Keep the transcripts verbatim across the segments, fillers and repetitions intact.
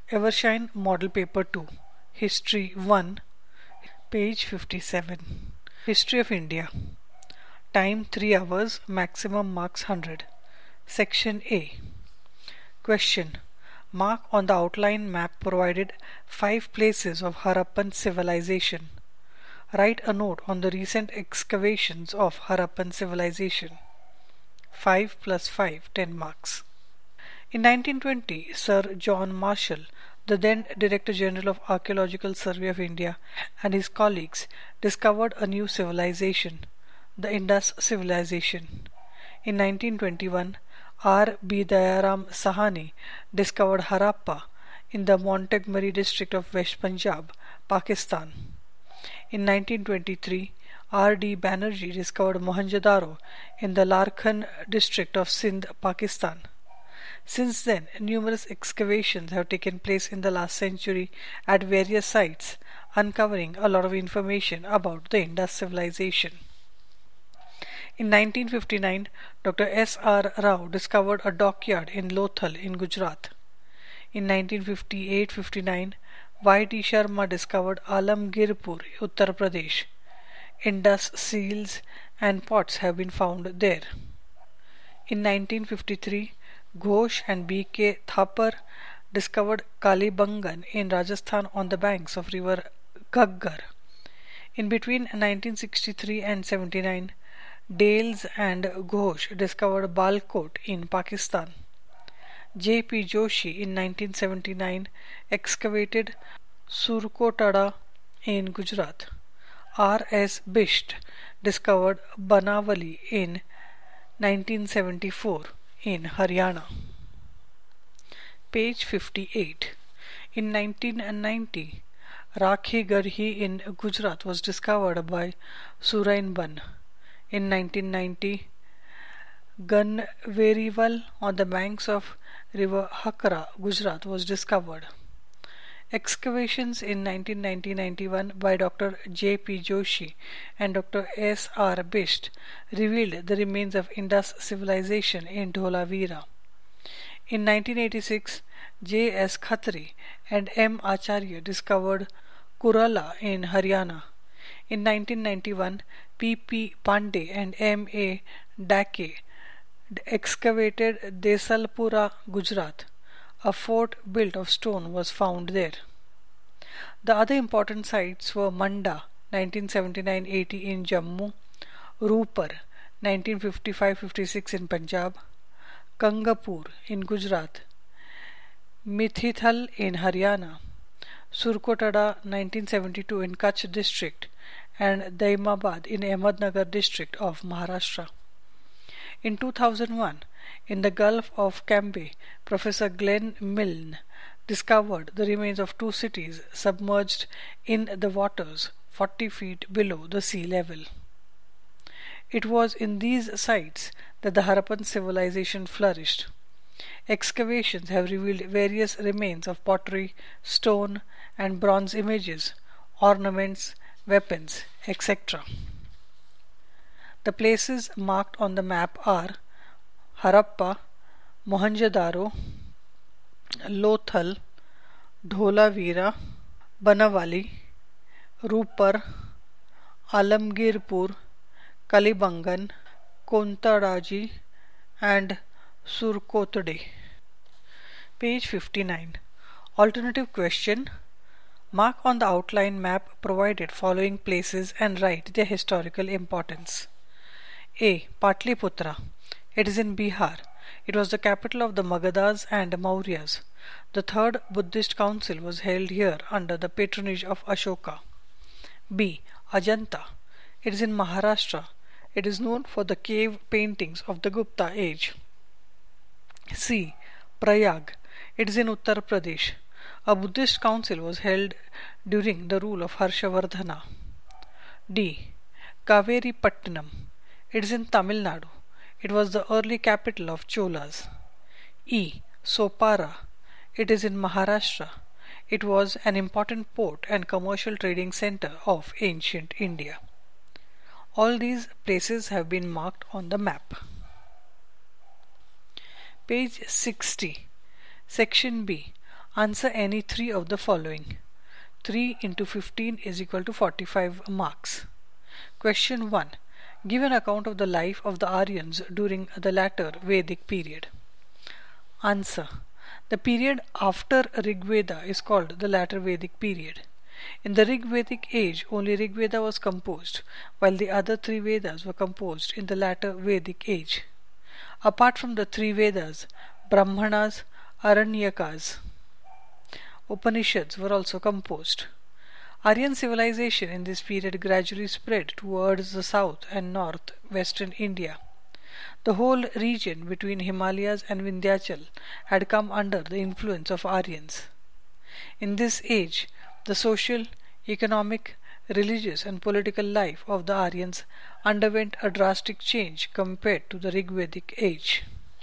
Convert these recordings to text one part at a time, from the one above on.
Evershine Model Paper two, History one, page fifty-seven. History of India. Time three hours, maximum marks one hundred. Section A. Question. Mark on the outline map provided five places of Harappan civilization. Write a note on the recent excavations of Harappan civilization. five plus five, ten marks. In nineteen twenty, Sir John Marshall, the then Director General of Archaeological Survey of India, and his colleagues discovered a new civilization, the Indus civilization. In nineteen twenty-one, R. B. Dayaram Sahani discovered Harappa in the Montgomery district of West Punjab, Pakistan. In nineteen twenty-three, R. D. Banerjee discovered Mohenjo-daro in the Larkhan district of Sindh, Pakistan. Since then, numerous excavations have taken place in the last century at various sites, uncovering a lot of information about the Indus civilization. In nineteen fifty-nine, Doctor S R Rao discovered a dockyard in Lothal in Gujarat. In nineteen fifty-eight fifty-nine, Y D Sharma discovered Alamgirpur, Uttar Pradesh. Indus seals and pots have been found there. In nineteen fifty-three, Ghosh and B K Thapar discovered Kalibangan in Rajasthan on the banks of river Ghaggar. In between nineteen sixty-three and seventy-nine, Dales and Ghosh discovered Balkot in Pakistan. J P Joshi in nineteen seventy-nine excavated Surkotada in Gujarat. R S Bisht discovered Banavali in nineteen seventy-four in Haryana. Page fifty-eight. In nineteen ninety, Rakhi Garhi in Gujarat was discovered by Surainban. In nineteen ninety, Ganverival on the banks of river Hakra, Gujarat was discovered. Excavations in nineteen ninety to ninety-one by Doctor J P Joshi and Doctor S R Bisht revealed the remains of Indus civilization in Dholavira. In nineteen eighty-six, J S Khatri and M Acharya discovered Kurala in Haryana. In nineteen ninety-one, P P Pandey and M A Dake excavated Desalpura, Gujarat. A fort built of stone was found there. The other important sites were Manda, nineteen seventy-nine to eighty in Jammu, Rupar, nineteen fifty-five to fifty-six in Punjab, Kangapur in Gujarat, Mithithal in Haryana, Surkotada, nineteen seventy-two in Kutch district, and Daimabad in Ahmednagar district of Maharashtra. In two thousand one, in the Gulf of Cambay, Professor Glenn Milne discovered the remains of two cities submerged in the waters forty feet below the sea level. It was in these sites that the Harappan civilization flourished. Excavations have revealed various remains of pottery, stone, and bronze images, ornaments, weapons, et cetera. The places marked on the map are Harappa, Mohenjo-daro, Lothal, Dholavira, Banavali, Rupar, Alamgirpur, Kalibangan, Kontadaji, and Surkotade. Page fifty-nine. Alternative question. Mark on the outline map provided following places and write their historical importance. A. Patliputra. It is in Bihar. It was the capital of the Magadhas and Mauryas. The third Buddhist council was held here under the patronage of Ashoka. B. Ajanta. It is in Maharashtra. It is known for the cave paintings of the Gupta age. C. Prayag. It is in Uttar Pradesh. A Buddhist council was held during the rule of Harshavardhana. D. Kaveri Pattanam. It is in Tamil Nadu. It was the early capital of Cholas. E. Sopara. It is in Maharashtra. It was an important port and commercial trading center of ancient India. All these places have been marked on the map. Page sixty. Section B. Answer any three of the following. three into fifteen is equal to forty-five marks. Question one. Give an account of the life of the Aryans during the latter Vedic period. Answer. The period after Rig Veda is called the latter Vedic period. In the Rig Vedic age, only Rig Veda was composed, while the other three Vedas were composed in the latter Vedic age. Apart from the three Vedas, Brahmanas, Aranyakas, Upanishads were also composed. Aryan civilization in this period gradually spread towards the south and north western India. The whole region between Himalayas and Vindhyachal had come under the influence of Aryans. In this age, the social, economic, religious and political life of the Aryans underwent a drastic change compared to the Rigvedic age.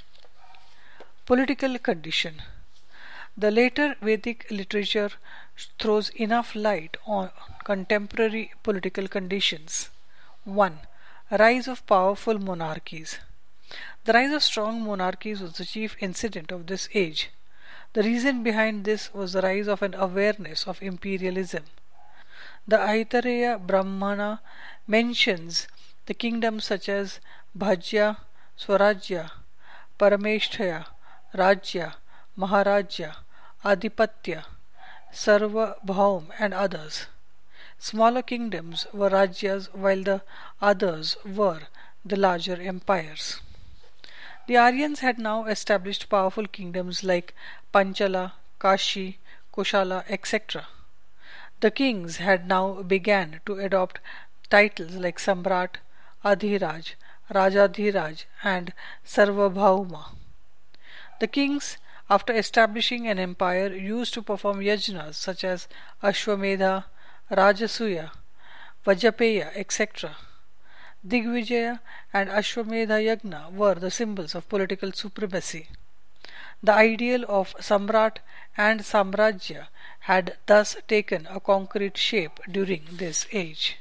Political condition. The later Vedic literature throws enough light on contemporary political conditions. one. Rise of powerful monarchies. The rise of strong monarchies was the chief incident of this age. The reason behind this was the rise of an awareness of imperialism. The Aitareya Brahmana mentions the kingdoms such as Bhajya, Swarajya, Parameshtaya, Rajya, Maharaja, Adipatya, Sarvabhaum and others. Smaller kingdoms were Rajyas while the others were the larger empires. The Aryans had now established powerful kingdoms like Panchala, Kashi, Koshala, et cetera. The kings had now begun to adopt titles like Samrat, Adhiraj, Rajadhiraj and Sarvabhauma. The kings, after establishing an empire, used to perform yajnas such as Ashwamedha, Rajasuya, Vajapeya, et cetera. Digvijaya and Ashwamedha Yagna were the symbols of political supremacy. The ideal of Samrat and Samrajya had thus taken a concrete shape during this age.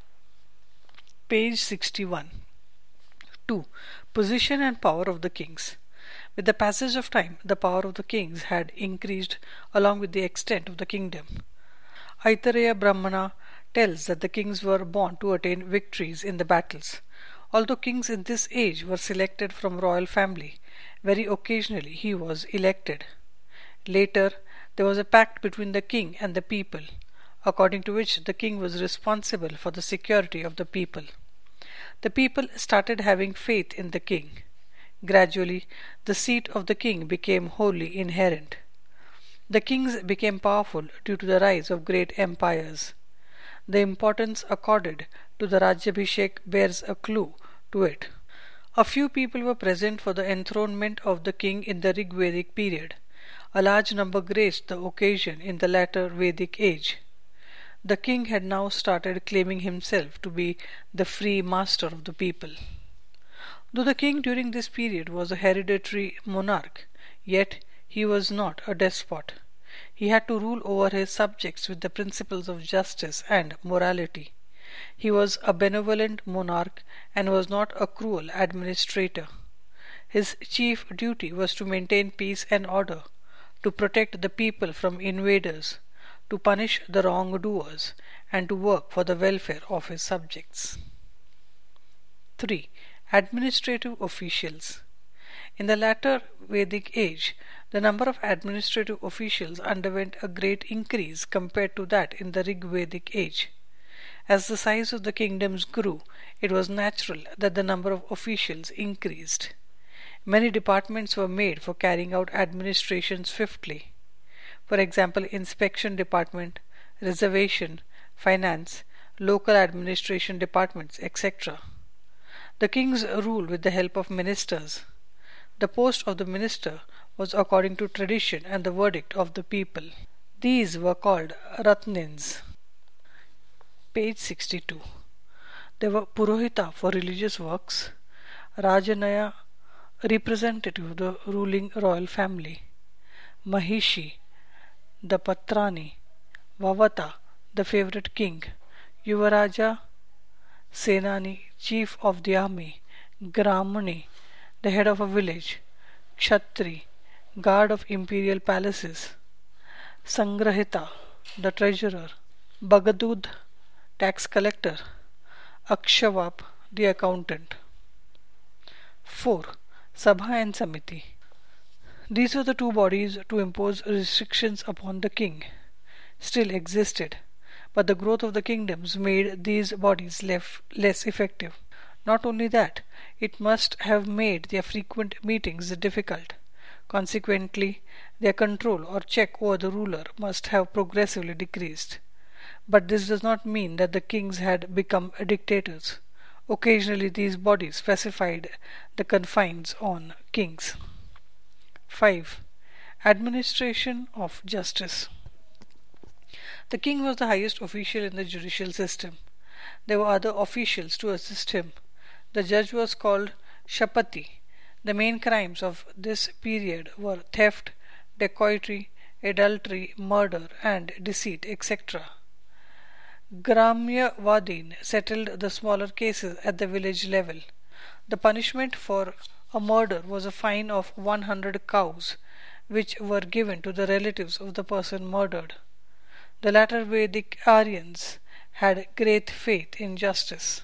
Page sixty-one. two. Position and power of the kings. With the passage of time, the power of the kings had increased along with the extent of the kingdom. Aitareya Brahmana tells that the kings were born to attain victories in the battles. Although kings in this age were selected from royal family, very occasionally he was elected. Later, there was a pact between the king and the people, according to which the king was responsible for the security of the people. The people started having faith in the king. Gradually, the seat of the king became wholly inherent. The kings became powerful due to the rise of great empires. The importance accorded to the Rajyabhishek bears a clue to it. A few people were present for the enthronement of the king in the Rigvedic period. A large number graced the occasion in the latter Vedic age. The king had now started claiming himself to be the free master of the people. Though the king during this period was a hereditary monarch, yet he was not a despot. He had to rule over his subjects with the principles of justice and morality. He was a benevolent monarch and was not a cruel administrator. His chief duty was to maintain peace and order, to protect the people from invaders, to punish the wrongdoers, and to work for the welfare of his subjects. three. Administrative officials. In the latter Vedic age, the number of administrative officials underwent a great increase compared to that in the Rigvedic age. As the size of the kingdoms grew, it was natural that the number of officials increased. Many departments were made for carrying out administration swiftly. For example, inspection department, reservation, finance, local administration departments, et cetera. The kings ruled with the help of ministers. The post of the minister was according to tradition and the verdict of the people. These were called Ratnins. Page sixty-two. There were Purohita for religious works, Rajanaya, representative of the ruling royal family, Mahishi, the Patrani, Vavata, the favorite king, Yuvaraja, Senani, chief of the army, Gramani, the head of a village, Kshatri, guard of imperial palaces, Sangrahita, the treasurer; Bagadud, tax collector; Akshawap, the accountant. four. Sabha and Samiti. These were the two bodies to impose restrictions upon the king. Still existed, but the growth of the kingdoms made these bodies lef- less effective. Not only that, it must have made their frequent meetings difficult. Consequently, their control or check over the ruler must have progressively decreased. But this does not mean that the kings had become dictators. Occasionally, these bodies specified the confines on kings. five. Administration of justice. The king was the highest official in the judicial system. There were other officials to assist him. The judge was called Shapati. The main crimes of this period were theft, dacoity, adultery, murder, and deceit, et cetera. Gramya Vadin settled the smaller cases at the village level. The punishment for a murder was a fine of one hundred cows, which were given to the relatives of the person murdered. The latter Vedic Aryans had great faith in justice.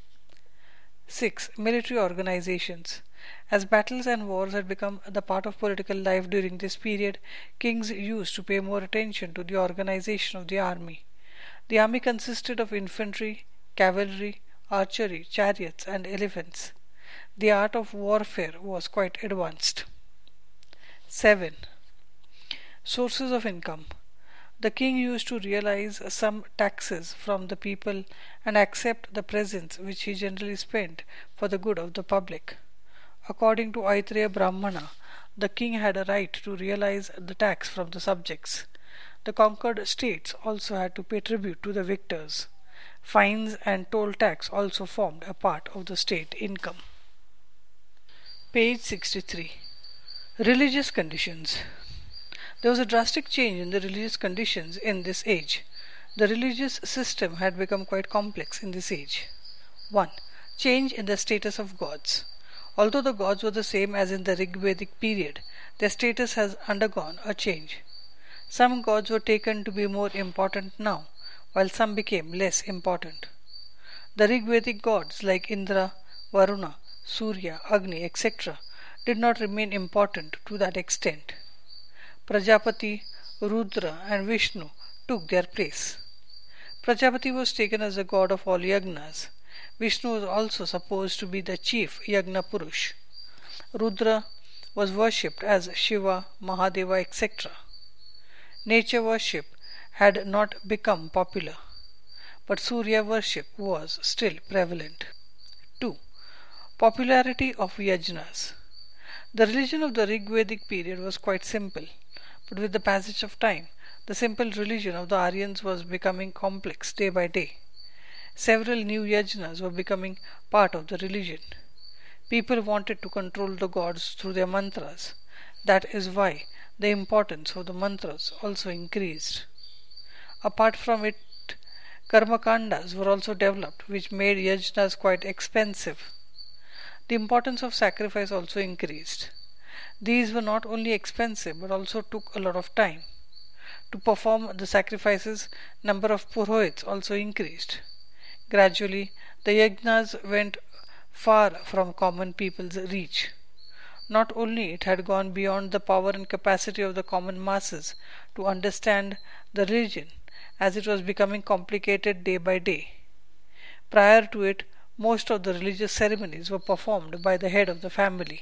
six. Military organizations. As battles and wars had become the part of political life during this period, kings used to pay more attention to the organization of the army. The army consisted of infantry, cavalry, archery, chariots, and elephants. The art of warfare was quite advanced. seven. Sources of income. The king used to realize some taxes from the people and accept the presents which he generally spent for the good of the public. According to Aitreya Brahmana, the king had a right to realize the tax from the subjects. The conquered states also had to pay tribute to the victors. Fines and toll tax also formed a part of the state income. Page sixty-three. Religious conditions. There was a drastic change in the religious conditions in this age. The religious system had become quite complex in this age. one. Change in the status of gods. Although the gods were the same as in the Rigvedic period, their status has undergone a change. Some gods were taken to be more important now, while some became less important. The Rigvedic gods like Indra, Varuna, Surya, Agni, et cetera did not remain important to that extent. Prajapati, Rudra, and Vishnu took their place. Prajapati was taken as the god of all yagnas. Vishnu was also supposed to be the chief yagna purush. Rudra was worshipped as Shiva, Mahadeva, et cetera. Nature worship had not become popular, but Surya worship was still prevalent. two. Popularity of yajnas. The religion of the Rigvedic period was quite simple, but with the passage of time, the simple religion of the Aryans was becoming complex day by day. Several new yajnas were becoming part of the religion. People wanted to control the gods through their mantras. That is why the importance of the mantras also increased. Apart from it, karmakandas were also developed, which made yajnas quite expensive. The importance of sacrifice also increased. These were not only expensive but also took a lot of time. To perform the sacrifices, number of purohits also increased. Gradually, the yajnas went far from common people's reach. Not only it had gone beyond the power and capacity of the common masses to understand the religion, as it was becoming complicated day by day. Prior to it, most of the religious ceremonies were performed by the head of the family.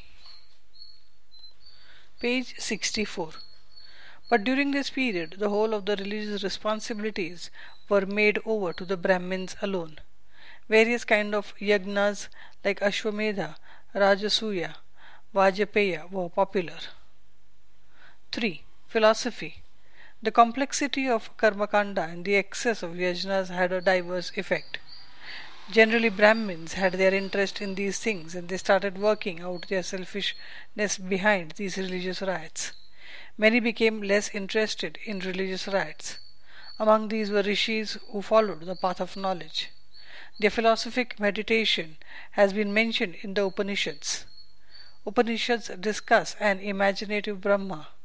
Page sixty-four. But during this period, the whole of the religious responsibilities were made over to the Brahmins alone. Various kinds of yagnas like Ashwamedha, Rajasuya, Vajapeya were popular. three. Philosophy. The complexity of karmakanda and the excess of yajnas had a diverse effect. Generally, Brahmins had their interest in these things and they started working out their selfishness behind these religious rites. Many became less interested in religious rites. Among these were rishis who followed the path of knowledge. Their philosophic meditation has been mentioned in the Upanishads. Upanishads discuss an imaginative Brahma,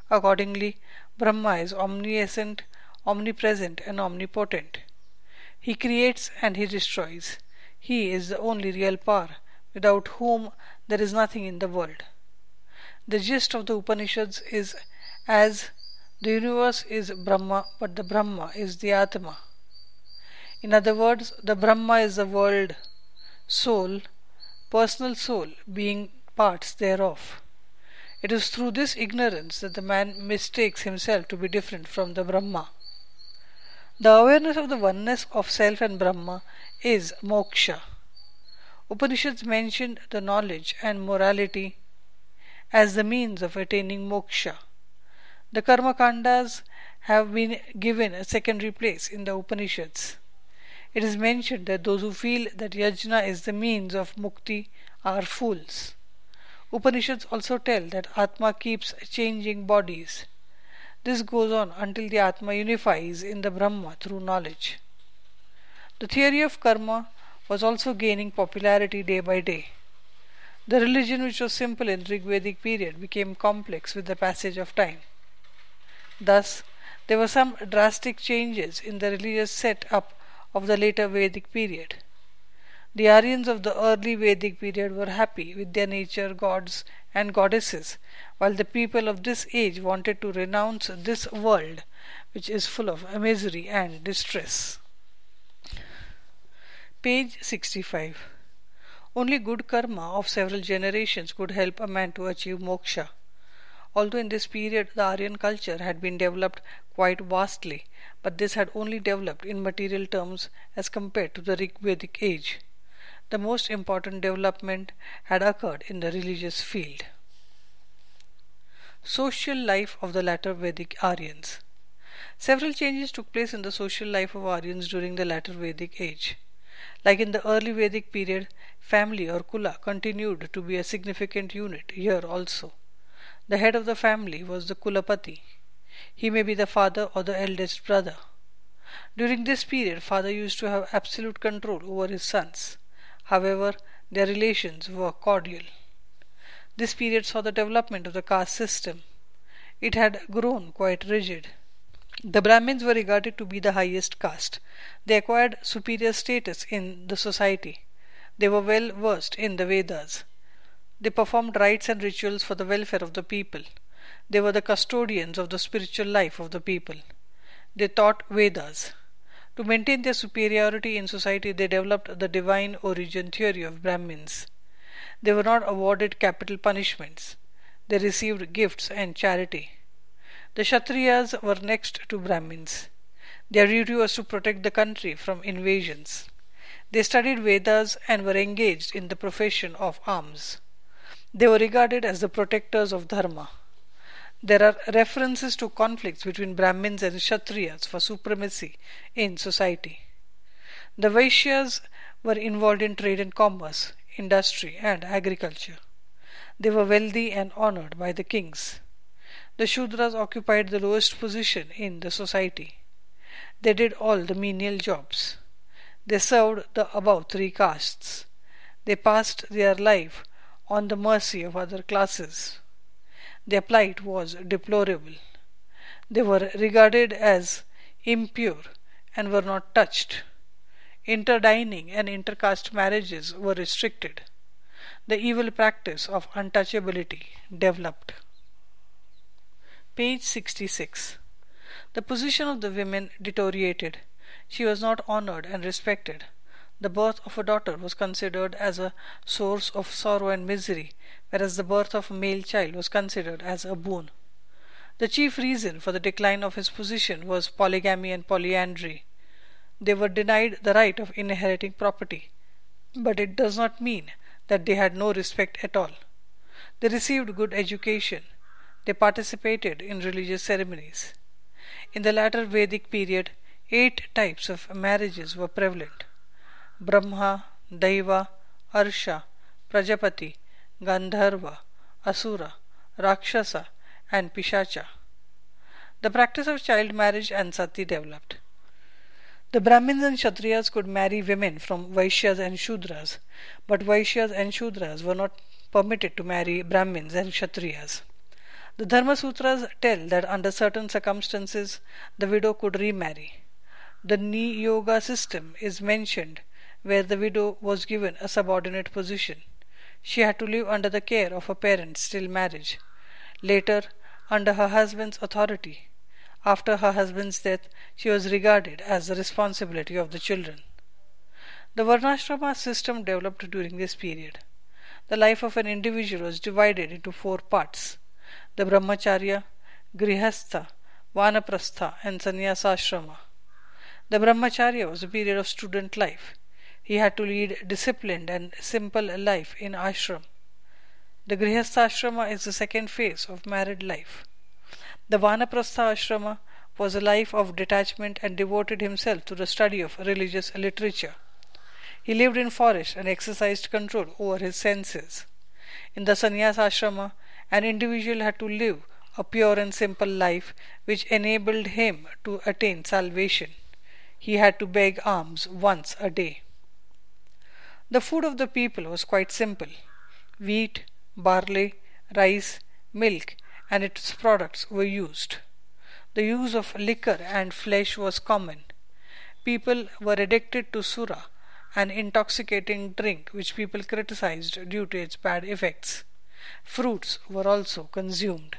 Accordingly, Brahma is omniscient, omnipresent and omnipotent. He creates and he destroys. He is the only real power, without whom there is nothing in the world. The gist of the Upanishads is as the universe is Brahma, but the Brahma is the Atma. In other words, the Brahma is the world, soul, personal soul, being parts thereof. It is through this ignorance that the man mistakes himself to be different from the Brahma. The awareness of the oneness of self and Brahma is moksha. Upanishads mention the knowledge and morality as the means of attaining moksha. The karma kandas have been given a secondary place in the Upanishads. It is mentioned that those who feel that yajna is the means of mukti are fools. Upanishads also tell that Atma keeps changing bodies. This goes on until the Atma unifies in the Brahma through knowledge. The theory of karma was also gaining popularity day by day. The religion, which was simple in Rigvedic period, became complex with the passage of time. Thus, there were some drastic changes in the religious set-up of the later Vedic period. The Aryans of the early Vedic period were happy with their nature gods and goddesses, while the people of this age wanted to renounce this world, which is full of misery and distress. Page sixty-five. Only good karma of several generations could help a man to achieve moksha. Although in this period the Aryan culture had been developed quite vastly, but this had only developed in material terms as compared to the Rigvedic age. The most important development had occurred in the religious field. Social life of the latter Vedic Aryans. Several changes took place in the social life of Aryans during the latter Vedic age. Like in the early Vedic period, family or kula continued to be a significant unit here also. The head of the family was the kulapati. He may be the father or the eldest brother. During this period, father used to have absolute control over his sons. However, their relations were cordial. This period saw the development of the caste system. It had grown quite rigid. The Brahmins were regarded to be the highest caste. They acquired superior status in the society. They were well versed in the Vedas. They performed rites and rituals for the welfare of the people. They were the custodians of the spiritual life of the people. They taught Vedas. To maintain their superiority in society, they developed the divine origin theory of Brahmins. They were not awarded capital punishments. They received gifts and charity. The Kshatriyas were next to Brahmins. Their duty was to protect the country from invasions. They studied Vedas and were engaged in the profession of arms. They were regarded as the protectors of Dharma. There are references to conflicts between Brahmins and Kshatriyas for supremacy in society. The Vaishyas were involved in trade and commerce, industry and agriculture. They were wealthy and honored by the kings. The Shudras occupied the lowest position in the society. They did all the menial jobs. They served the above three castes. They passed their life on the mercy of other classes. Their plight was deplorable. They were regarded as impure and were not touched. Interdining and intercaste marriages were restricted. The evil practice of untouchability developed. Page sixty-six. The position of the women deteriorated. She was not honored and respected. The birth of a daughter was considered as a source of sorrow and misery, whereas the birth of a male child was considered as a boon. The chief reason for the decline of his position was polygamy and polyandry. They were denied the right of inheriting property, but it does not mean that they had no respect at all. They received good education. They participated in religious ceremonies. In the latter Vedic period, eight types of marriages were prevalent: Brahma, Daiva, Arsha, Prajapati, Gandharva, Asura, Rakshasa, and Pishacha. The practice of child marriage and sati developed. The Brahmins and Kshatriyas could marry women from Vaishyas and Shudras, but Vaishyas and Shudras were not permitted to marry Brahmins and Kshatriyas. The Dharma Sutras tell that under certain circumstances the widow could remarry. The Niyoga system is mentioned where the widow was given a subordinate position. She had to live under the care of her parents till marriage, later under her husband's authority. After her husband's death, she was regarded as the responsibility of the children. The Varnashrama system developed during this period. The life of an individual was divided into four parts: the Brahmacharya, Grihastha, Vanaprastha, and Sannyasashrama. The Brahmacharya was a period of student life. He had to lead disciplined and simple life in ashram. The Grihastha is the second phase of married life. The Vanaprastha ashrama was a life of detachment and devoted himself to the study of religious literature. He lived in forest and exercised control over his senses. In the Sannyas ashrama, an individual had to live a pure and simple life which enabled him to attain salvation. He had to beg alms once a day. The food of the people was quite simple: wheat, barley, rice, milk, and its products were used. The use of liquor and flesh was common. People were addicted to sura, an intoxicating drink which people criticized due to its bad effects. Fruits were also consumed.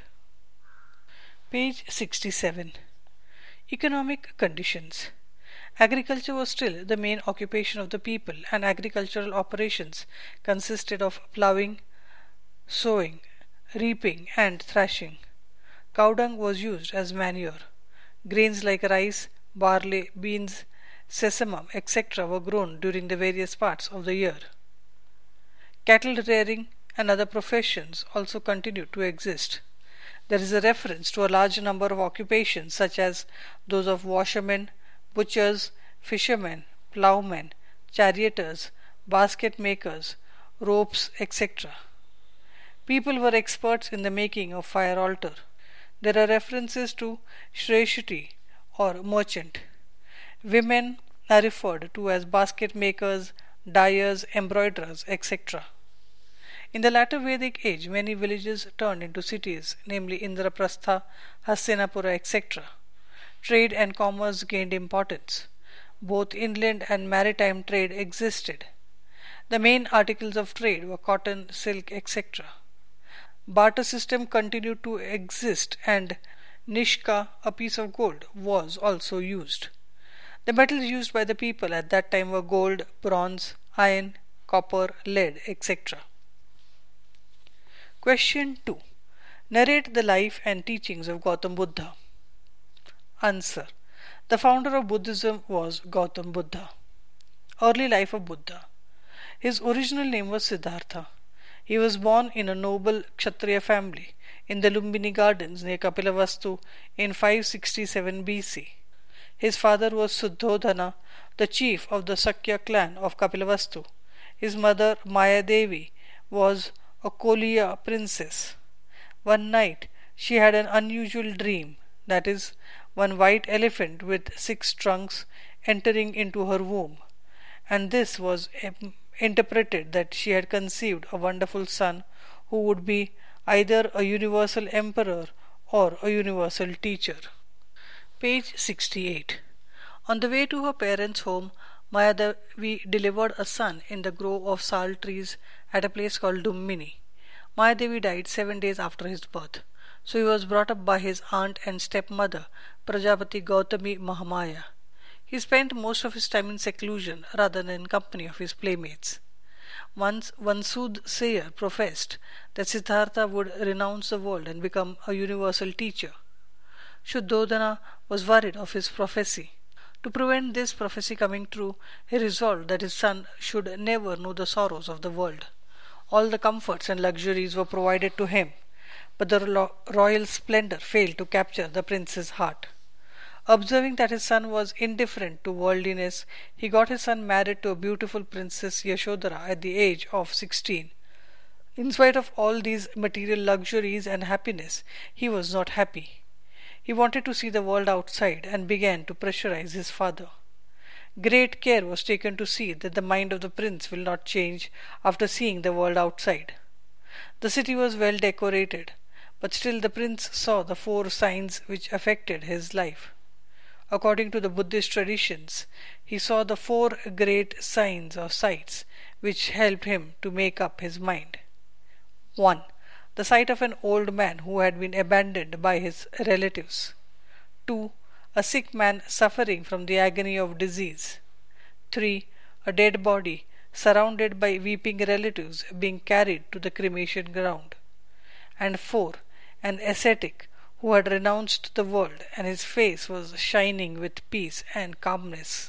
Page sixty-seven. Economic conditions. Agriculture was still the main occupation of the people, and agricultural operations consisted of ploughing, sowing, reaping, and thrashing. Cow dung was used as manure. Grains like rice, barley, beans, sesamum, et cetera were grown during the various parts of the year. Cattle rearing and other professions also continued to exist. There is a reference to a large number of occupations such as those of washermen, butchers, fishermen, ploughmen, charioteers, basket makers, ropes, et cetera. People were experts in the making of fire altar. There are references to Shreshti or merchant. Women are referred to as basket makers, dyers, embroiderers, et cetera. In the latter Vedic age, many villages turned into cities, namely Indraprastha, Hastinapura, et cetera. Trade and commerce gained importance. Both inland and maritime trade existed. The main articles of trade were cotton, silk, et cetera. Barter system continued to exist, and nishka, a piece of gold, was also used. The metals used by the people at that time were gold, bronze, iron, copper, lead, et cetera. Question two. Narrate the life and teachings of Gautam Buddha. Answer. The founder of Buddhism was Gautam Buddha. Early life of Buddha. His original name was Siddhartha. He was born in a noble Kshatriya family in the Lumbini Gardens near Kapilavastu in five sixty-seven B C. His father was Suddhodana, the chief of the Sakya clan of Kapilavastu. His mother, Maya Devi, was a Koliya princess. One night she had an unusual dream, that is, one white elephant with six trunks entering into her womb, and this was interpreted that she had conceived a wonderful son who would be either a universal emperor or a universal teacher. Page sixty-eight. On the way to her parents' home, Mayadevi delivered a son in the grove of sal trees at a place called Dummini. Mayadevi died seven days after his birth, so he was brought up by his aunt and stepmother, Prajapati Gautami Mahamaya. He spent most of his time in seclusion rather than in company of his playmates. Once one soothsayer professed that Siddhartha would renounce the world and become a universal teacher. Shuddhodana was worried of his prophecy. To prevent this prophecy coming true, he resolved that his son should never know the sorrows of the world. All the comforts and luxuries were provided to him, but the royal splendor failed to capture the prince's heart. Observing that his son was indifferent to worldliness, he got his son married to a beautiful princess Yashodhara at the age of sixteen. In spite of all these material luxuries and happiness, he was not happy. He wanted to see the world outside and began to pressurize his father. Great care was taken to see that the mind of the prince will not change after seeing the world outside. The city was well decorated, but still the prince saw the four signs which affected his life. According to the Buddhist traditions, he saw the four great signs or sights which helped him to make up his mind. one. The sight of an old man who had been abandoned by his relatives. two. A sick man suffering from the agony of disease. three. A dead body surrounded by weeping relatives being carried to the cremation ground. And four. An ascetic who had renounced the world and his face was shining with peace and calmness.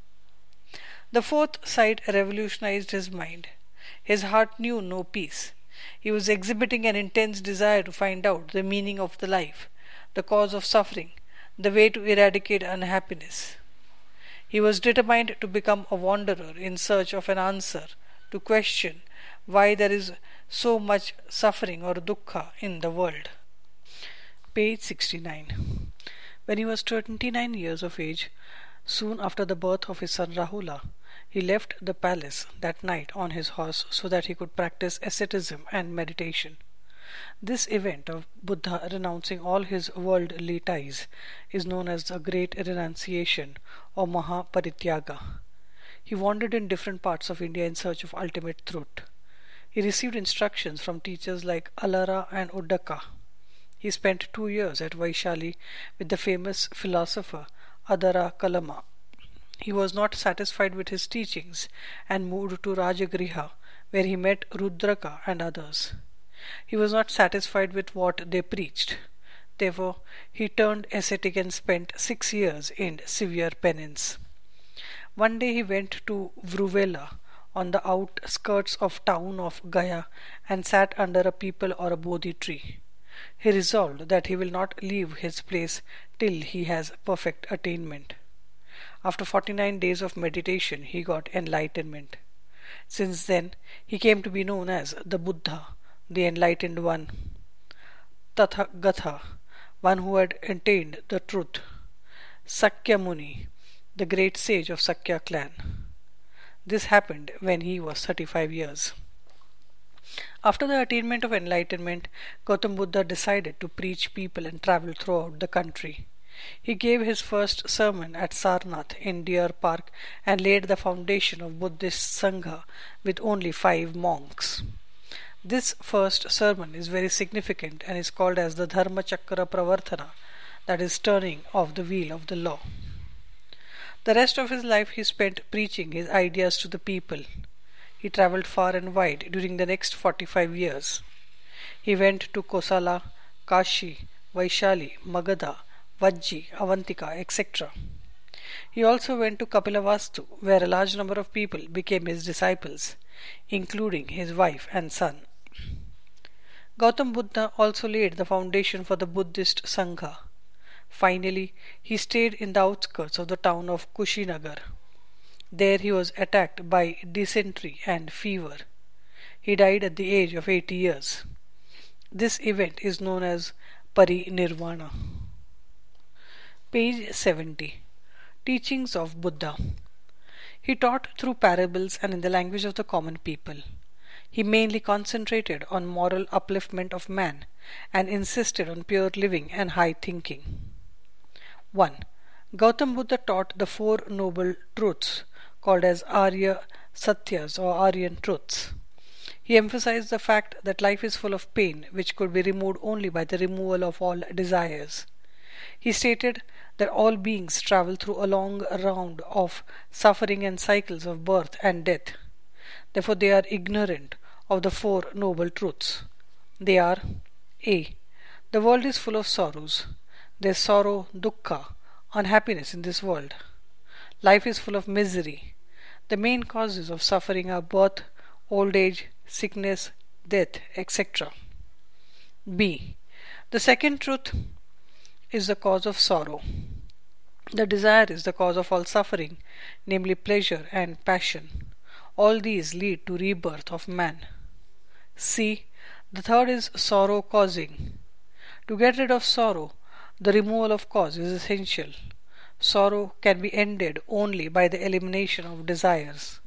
The fourth sight revolutionized his mind. His heart knew no peace. He was exhibiting an intense desire to find out the meaning of the life, the cause of suffering, the way to eradicate unhappiness. He was determined to become a wanderer in search of an answer to question why there is so much suffering or dukkha in the world. Page sixty-nine. When he was twenty-nine years of age, soon after the birth of his son Rahula, he left the palace that night on his horse so that he could practice asceticism and meditation. This event of Buddha renouncing all his worldly ties is known as the Great Renunciation or Mahaparityaga. He wandered in different parts of India in search of ultimate truth. He received instructions from teachers like Alara and Uddaka. He spent two years at Vaishali with the famous philosopher Adara Kalama. He was not satisfied with his teachings and moved to Rajagriha, where he met Rudraka and others. He was not satisfied with what they preached. Therefore, he turned ascetic and spent six years in severe penance. One day he went to Vruvela on the outskirts of town of Gaya and sat under a peepal or a bodhi tree. He resolved that he will not leave his place till he has perfect attainment. After forty-nine days of meditation, he got enlightenment. Since then, he came to be known as the Buddha, the Enlightened One, Tathagatha, one who had attained the truth, Sakya Muni, the great sage of Sakya clan. This happened when he was thirty-five years. After the attainment of enlightenment, Gautam Buddha decided to preach people and travel throughout the country. He gave his first sermon at Sarnath in Deer Park and laid the foundation of Buddhist Sangha with only five monks. This first sermon is very significant and is called as the Dharma Chakra Pravartana, that is, turning of the wheel of the law. The rest of his life he spent preaching his ideas to the people. He travelled far and wide during the next forty-five years. He went to Kosala, Kashi, Vaishali, Magadha, Vajji, Avantika, et cetera. He also went to Kapilavastu, where a large number of people became his disciples, including his wife and son. Gautam Buddha also laid the foundation for the Buddhist Sangha. Finally, he stayed in the outskirts of the town of Kushinagar. There he was attacked by dysentery and fever. He died at the age of eighty years. This event is known as Parinirvana. Page seventy. Teachings of Buddha. He taught through parables and in the language of the common people. He mainly concentrated on moral upliftment of man and insisted on pure living and high thinking. one. Gautam Buddha taught the Four Noble Truths, called as Arya Satyas or Aryan Truths. He emphasized the fact that life is full of pain, which could be removed only by the removal of all desires. He stated that all beings travel through a long round of suffering and cycles of birth and death. Therefore, they are ignorant of the Four Noble Truths. They are A. The world is full of sorrows. There is sorrow, dukkha, unhappiness in this world. Life is full of misery. The main causes of suffering are birth, old age, sickness, death, et cetera. B. The second truth is the cause of sorrow. The desire is the cause of all suffering, namely pleasure and passion. All these lead to rebirth of man. C. The third is sorrow causing. To get rid of sorrow, the removal of cause is essential. Sorrow can be ended only by the elimination of desires.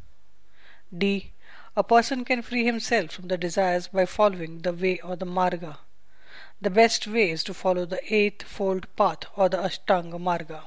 D. A person can free himself from the desires by following the way or the marga. The best way is to follow the Eightfold Path or the Ashtanga Marga.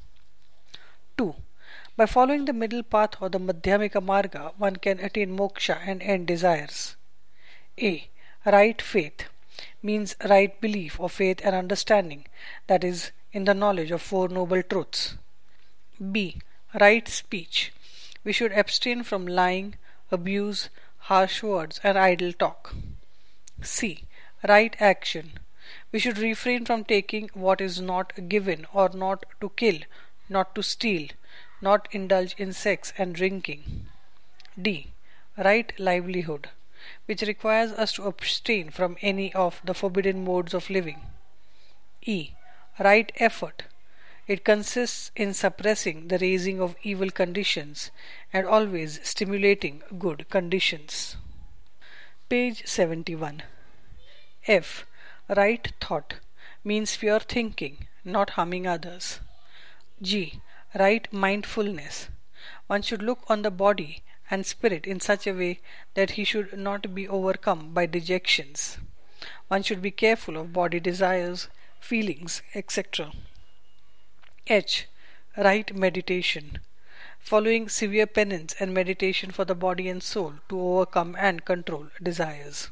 two. By following the middle path or the Madhyamika Marga, one can attain moksha and end desires. A. Right faith means right belief or faith and understanding, that is, in the knowledge of Four Noble Truths. B. Right speech. We should abstain from lying, abuse, harsh words, and idle talk. C. Right action. We should refrain from taking what is not given, or not to kill, not to steal, not indulge in sex and drinking. D. Right livelihood, which requires us to abstain from any of the forbidden modes of living. E. Right effort. It consists in suppressing the raising of evil conditions and always stimulating good conditions. Page seventy-one. F. Right thought means pure thinking, not harming others. G. Right mindfulness. One should look on the body and spirit in such a way that he should not be overcome by dejections. One should be careful of body desires, feelings, et cetera. H. Right meditation. Following severe penance and meditation for the body and soul to overcome and control desires.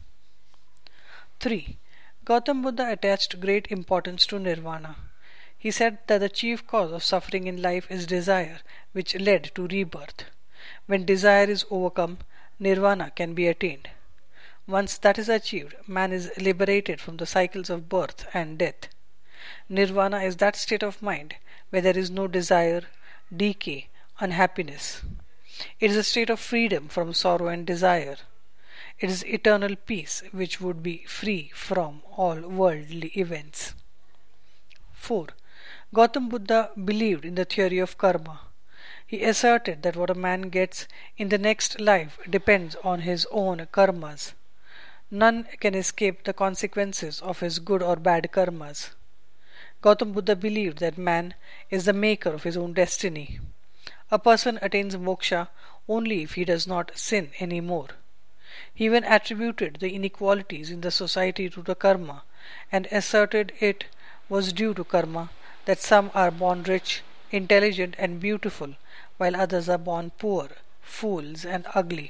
three. Gautam Buddha attached great importance to nirvana. He said that the chief cause of suffering in life is desire, which led to rebirth. When desire is overcome, nirvana can be attained. Once that is achieved, man is liberated from the cycles of birth and death. Nirvana is that state of mind where there is no desire, decay, unhappiness. It is a state of freedom from sorrow and desire. It is eternal peace which would be free from all worldly events. four. Gautam Buddha believed in the theory of karma. He asserted that what a man gets in the next life depends on his own karmas. None can escape the consequences of his good or bad karmas. Gautam Buddha believed that man is the maker of his own destiny. A person attains moksha only if he does not sin any more. He even attributed the inequalities in the society to the karma and asserted it was due to karma that some are born rich, intelligent and beautiful, while others are born poor, fools and ugly.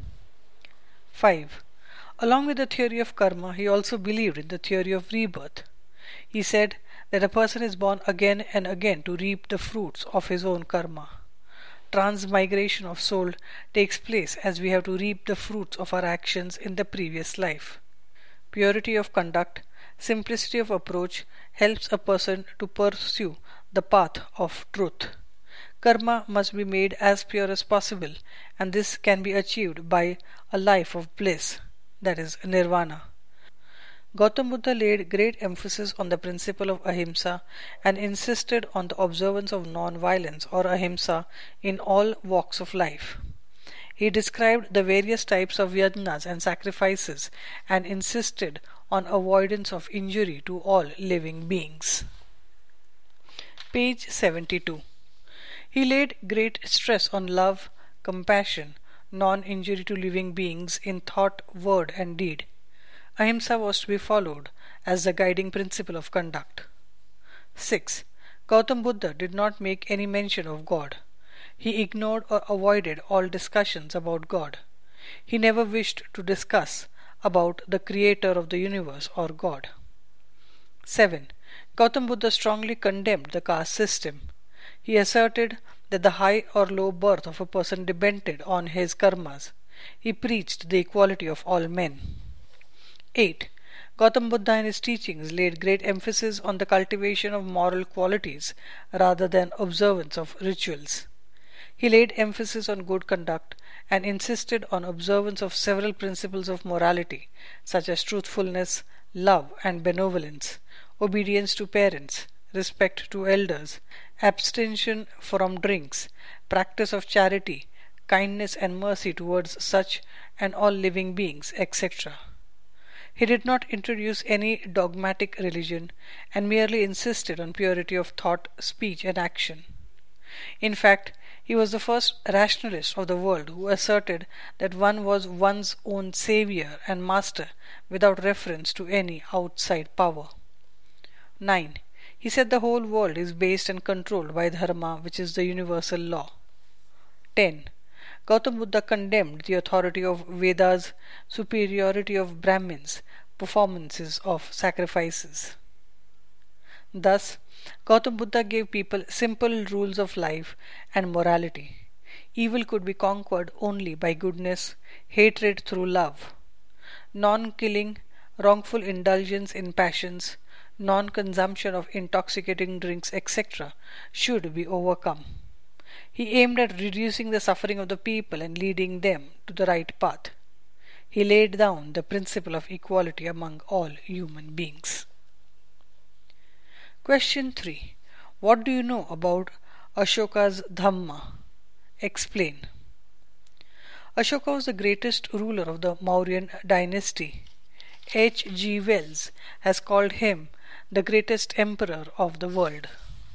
five. Along with the theory of karma, he also believed in the theory of rebirth. He said that a person is born again and again to reap the fruits of his own karma. Transmigration of soul takes place as we have to reap the fruits of our actions in the previous life. Purity of conduct, simplicity of approach helps a person to pursue the path of truth. Karma must be made as pure as possible, and this can be achieved by a life of bliss, that is, nirvana. Gautam Buddha laid great emphasis on the principle of ahimsa and insisted on the observance of non-violence or ahimsa in all walks of life. He described the various types of yajnas and sacrifices and insisted on avoidance of injury to all living beings. Page seventy-two. He laid great stress on love, compassion, non-injury to living beings in thought, word and deed. Ahimsa was to be followed as the guiding principle of conduct. six. Gautam Buddha did not make any mention of God. He ignored or avoided all discussions about God. He never wished to discuss about the creator of the universe or God. seven. Gautam Buddha strongly condemned the caste system. He asserted that the high or low birth of a person depended on his karmas. He preached the equality of all men. eight. Gautam Buddha in his teachings laid great emphasis on the cultivation of moral qualities rather than observance of rituals. He laid emphasis on good conduct and insisted on observance of several principles of morality such as truthfulness, love and benevolence, obedience to parents, respect to elders, abstention from drinks, practice of charity, kindness and mercy towards such and all living beings, et cetera. He did not introduce any dogmatic religion and merely insisted on purity of thought, speech and action. In fact, He was the first rationalist of the world who asserted that one was one's own savior and master without reference to any outside power. nine. He said the whole world is based and controlled by dharma, which is the universal law. ten. Gautam Buddha condemned the authority of Vedas, superiority of Brahmins, performances of sacrifices. Thus, Gautam Buddha gave people simple rules of life and morality. Evil could be conquered only by goodness, hatred through love. Non-killing, wrongful indulgence in passions, non-consumption of intoxicating drinks, et cetera should be overcome. He aimed at reducing the suffering of the people and leading them to the right path. He laid down the principle of equality among all human beings. Question three. What do you know about Ashoka's Dhamma? Explain. Ashoka was the greatest ruler of the Mauryan dynasty. H G Wells has called him the greatest emperor of the world.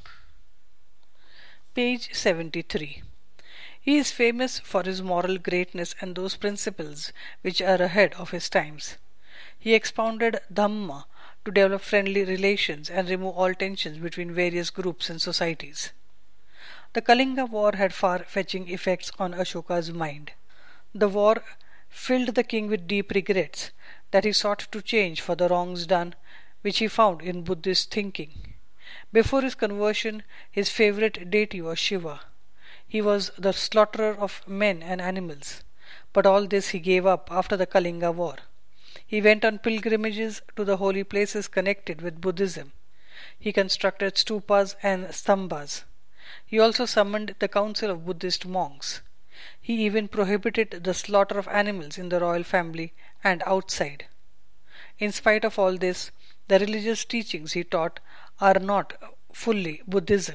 Page seventy-three. He is famous for his moral greatness and those principles which are ahead of his times. He expounded Dhamma to develop friendly relations and remove all tensions between various groups and societies. The Kalinga War had far-fetching effects on Ashoka's mind. The war filled the king with deep regrets that he sought to change for the wrongs done, which he found in Buddhist thinking. Before his conversion, his favorite deity was Shiva. He was the slaughterer of men and animals, but all this he gave up after the Kalinga War. He went on pilgrimages to the holy places connected with Buddhism. He constructed stupas and stambhas. He also summoned the council of Buddhist monks. He even prohibited the slaughter of animals in the royal family and outside. In spite of all this, the religious teachings he taught are not fully Buddhism.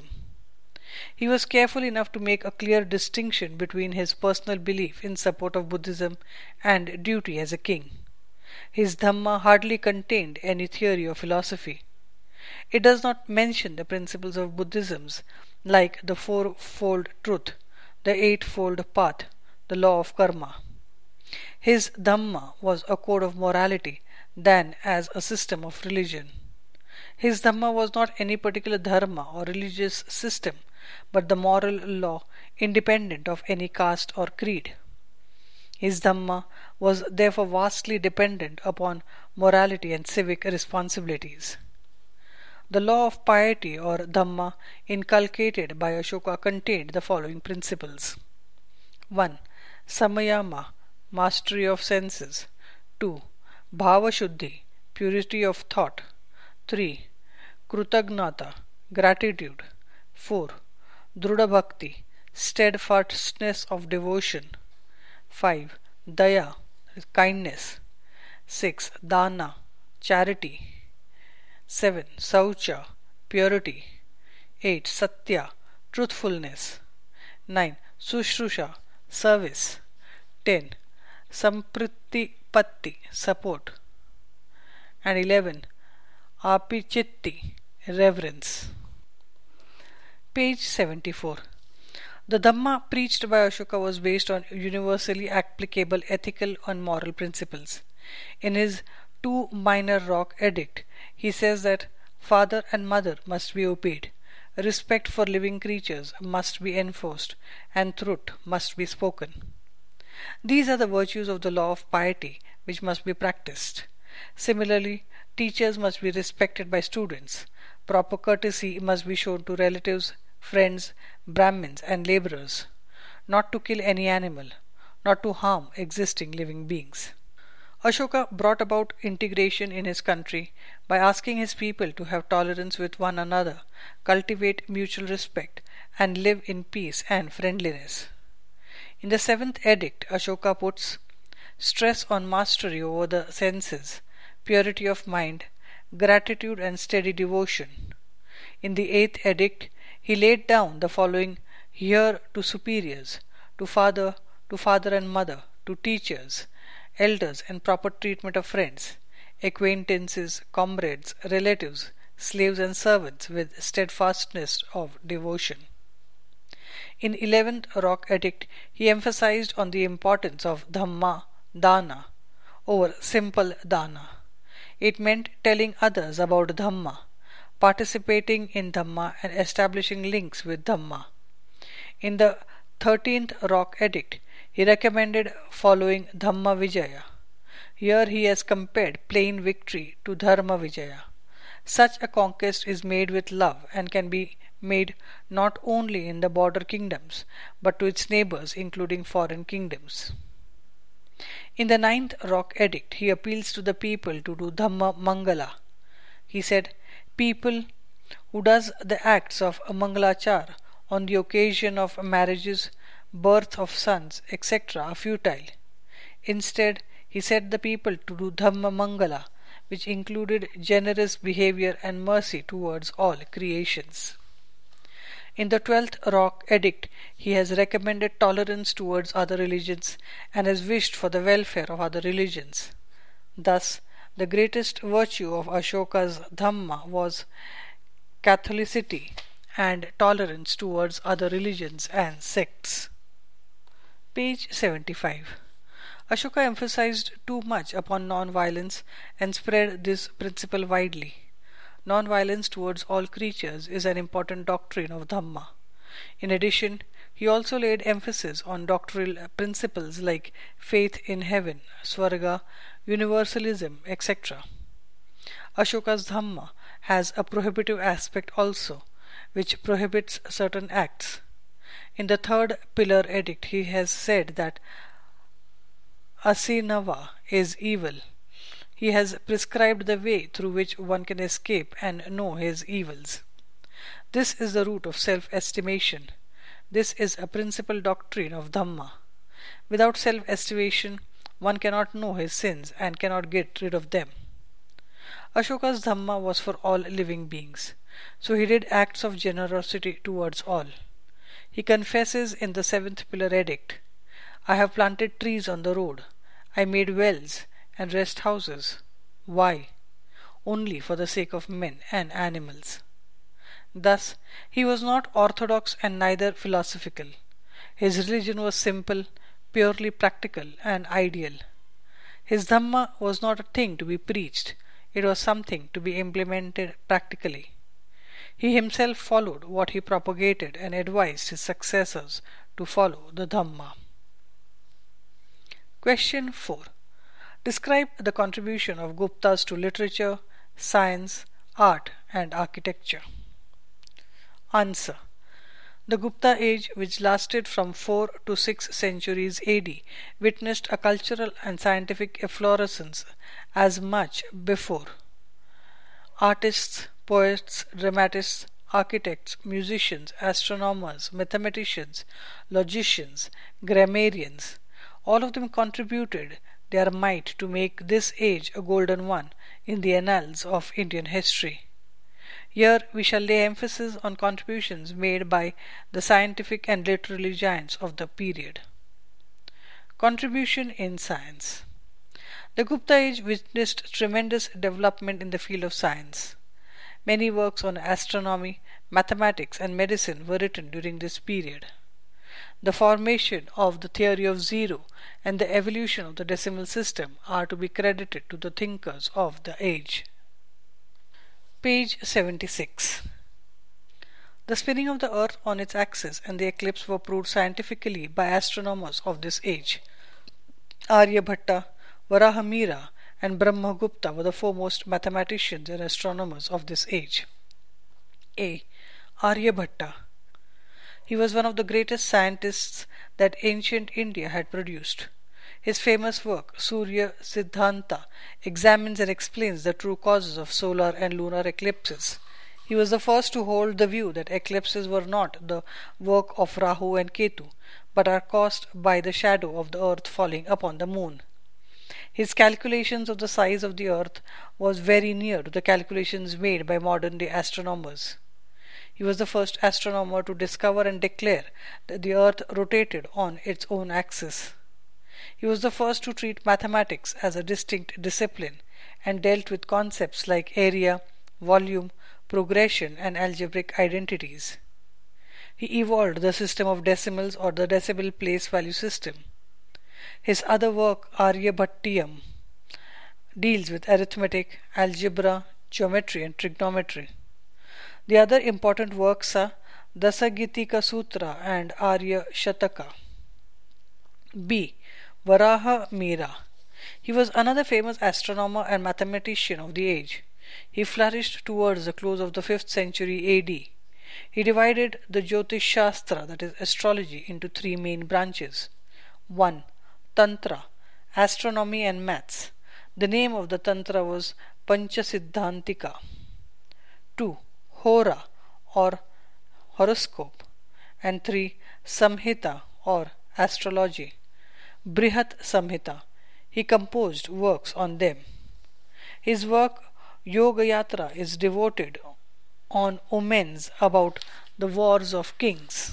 He was careful enough to make a clear distinction between his personal belief in support of Buddhism and duty as a king. His Dhamma hardly contained any theory or philosophy. It does not mention the principles of Buddhism like the fourfold truth, the eightfold path, the law of karma. His Dhamma was a code of morality than as a system of religion. His Dhamma was not any particular dharma or religious system, but the moral law independent of any caste or creed. His Dhamma was therefore vastly dependent upon morality and civic responsibilities. The law of piety or Dhamma inculcated by Ashoka contained the following principles. one. Samayama, mastery of senses. two. Bhava Shuddhi, purity of thought. three. Krutagnata, gratitude. four. Druda Bhakti, steadfastness of devotion. five. Daya, kindness. six. Dana, charity. seven. Saucha, purity. eight. Satya, truthfulness. nine. Sushrusha, service. ten. Sampritipatti, support. And eleven. Apichitti, reverence. Page seventy-four. The Dhamma preached by Ashoka was based on universally applicable ethical and moral principles. In his Two Minor Rock Edict, he says that father and mother must be obeyed, respect for living creatures must be enforced, and truth must be spoken. These are the virtues of the law of piety which must be practiced. Similarly, teachers must be respected by students. Proper courtesy must be shown to relatives, friends, Brahmins and labourers. Not to kill any animal, not to harm existing living beings. Ashoka brought about integration in his country by asking his people to have tolerance with one another, cultivate mutual respect, and live in peace and friendliness. In the seventh edict, Ashoka puts stress on mastery over the senses, purity of mind, gratitude and steady devotion. In the eighth edict, he laid down the following: hear to superiors, to father, to father and mother, to teachers, elders and proper treatment of friends, acquaintances, comrades, relatives, slaves and servants with steadfastness of devotion. In eleventh Rock Edict, he emphasized on the importance of Dhamma Dana over simple Dana. It meant telling others about Dhamma, participating in Dhamma and establishing links with Dhamma. In the thirteenth Rock Edict, he recommended following Dhamma Vijaya. Here he has compared plain victory to Dharma Vijaya. Such a conquest is made with love and can be made not only in the border kingdoms but to its neighbors, including foreign kingdoms. In the ninth Rock Edict, he appeals to the people to do Dhamma Mangala. He said, people who does the acts of Mangalachar on the occasion of marriages, birth of sons, et cetera are futile. Instead, he set the people to do Dhamma Mangala, which included generous behavior and mercy towards all creations. In the twelfth Rock Edict, he has recommended tolerance towards other religions and has wished for the welfare of other religions. Thus, the greatest virtue of Ashoka's Dhamma was Catholicity and tolerance towards other religions and sects. Page seventy-five. Ashoka emphasized too much upon non-violence and spread this principle widely. Non-violence towards all creatures is an important doctrine of Dhamma. In addition, he also laid emphasis on doctrinal principles like faith in heaven, Swarga, universalism, et cetera. Ashoka's Dhamma has a prohibitive aspect also, which prohibits certain acts. In the third Pillar Edict, he has said that Asinava is evil. He has prescribed the way through which one can escape and know his evils. This is the root of self-estimation. This is a principal doctrine of Dhamma. Without self-estimation, one cannot know his sins and cannot get rid of them. Ashoka's Dhamma was for all living beings, so he did acts of generosity towards all. He confesses in the seventh Pillar Edict, I have planted trees on the road, I made wells and rest houses. Why? Only for the sake of men and animals. Thus, he was not orthodox and neither philosophical. His religion was simple, purely practical and ideal. His Dhamma was not a thing to be preached, it was something to be implemented practically. He himself followed what he propagated and advised his successors to follow the Dhamma. Question four. Describe the contribution of Guptas to literature, science, art and architecture. Answer. The Gupta age, which lasted from four to six centuries A D, witnessed a cultural and scientific efflorescence as much before. Artists, poets, dramatists, architects, musicians, astronomers, mathematicians, logicians, grammarians, all of them contributed their might to make this age a golden one in the annals of Indian history. Here we shall lay emphasis on contributions made by the scientific and literary giants of the period. Contribution in science. The Gupta age witnessed tremendous development in the field of science. Many works on astronomy, mathematics and medicine were written during this period. The formation of the theory of zero and the evolution of the decimal system are to be credited to the thinkers of the age. Page seventy-six. The spinning of the earth on its axis and the eclipse were proved scientifically by astronomers of this age. Aryabhatta, Varahamira and Brahmagupta were the foremost mathematicians and astronomers of this age. A. Aryabhatta. He was one of the greatest scientists that ancient India had produced. His famous work, Surya Siddhanta, examines and explains the true causes of solar and lunar eclipses. He was the first to hold the view that eclipses were not the work of Rahu and Ketu, but are caused by the shadow of the earth falling upon the moon. His calculations of the size of the earth was very near to the calculations made by modern-day astronomers. He was the first astronomer to discover and declare that the earth rotated on its own axis. He was the first to treat mathematics as a distinct discipline and dealt with concepts like area, volume, progression and algebraic identities. He evolved the system of decimals or the decimal place value system. His other work, Aryabhattiyam, deals with arithmetic, algebra, geometry and trigonometry. The other important works are Dasagitika Sutra and Arya Shataka. B. Varaha Mira. He was another famous astronomer and mathematician of the age. He flourished towards the close of the fifth century A D. He divided the Jyotish Shastra, that is astrology, into three main branches. one. Tantra, astronomy and maths. The name of the Tantra was Panchasiddhantika. two. Hora, or horoscope. And three. Samhita, or astrology. Brihat Samhita. He composed works on them. His work Yoga Yatra is devoted on omens about the wars of kings.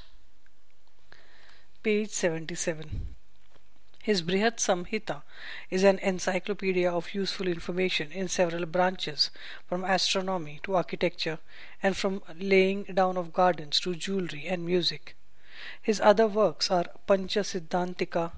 Page seventy-seven. His Brihat Samhita is an encyclopedia of useful information in several branches, from astronomy to architecture, and from laying down of gardens to jewelry and music. His other works are Panchasiddhantika,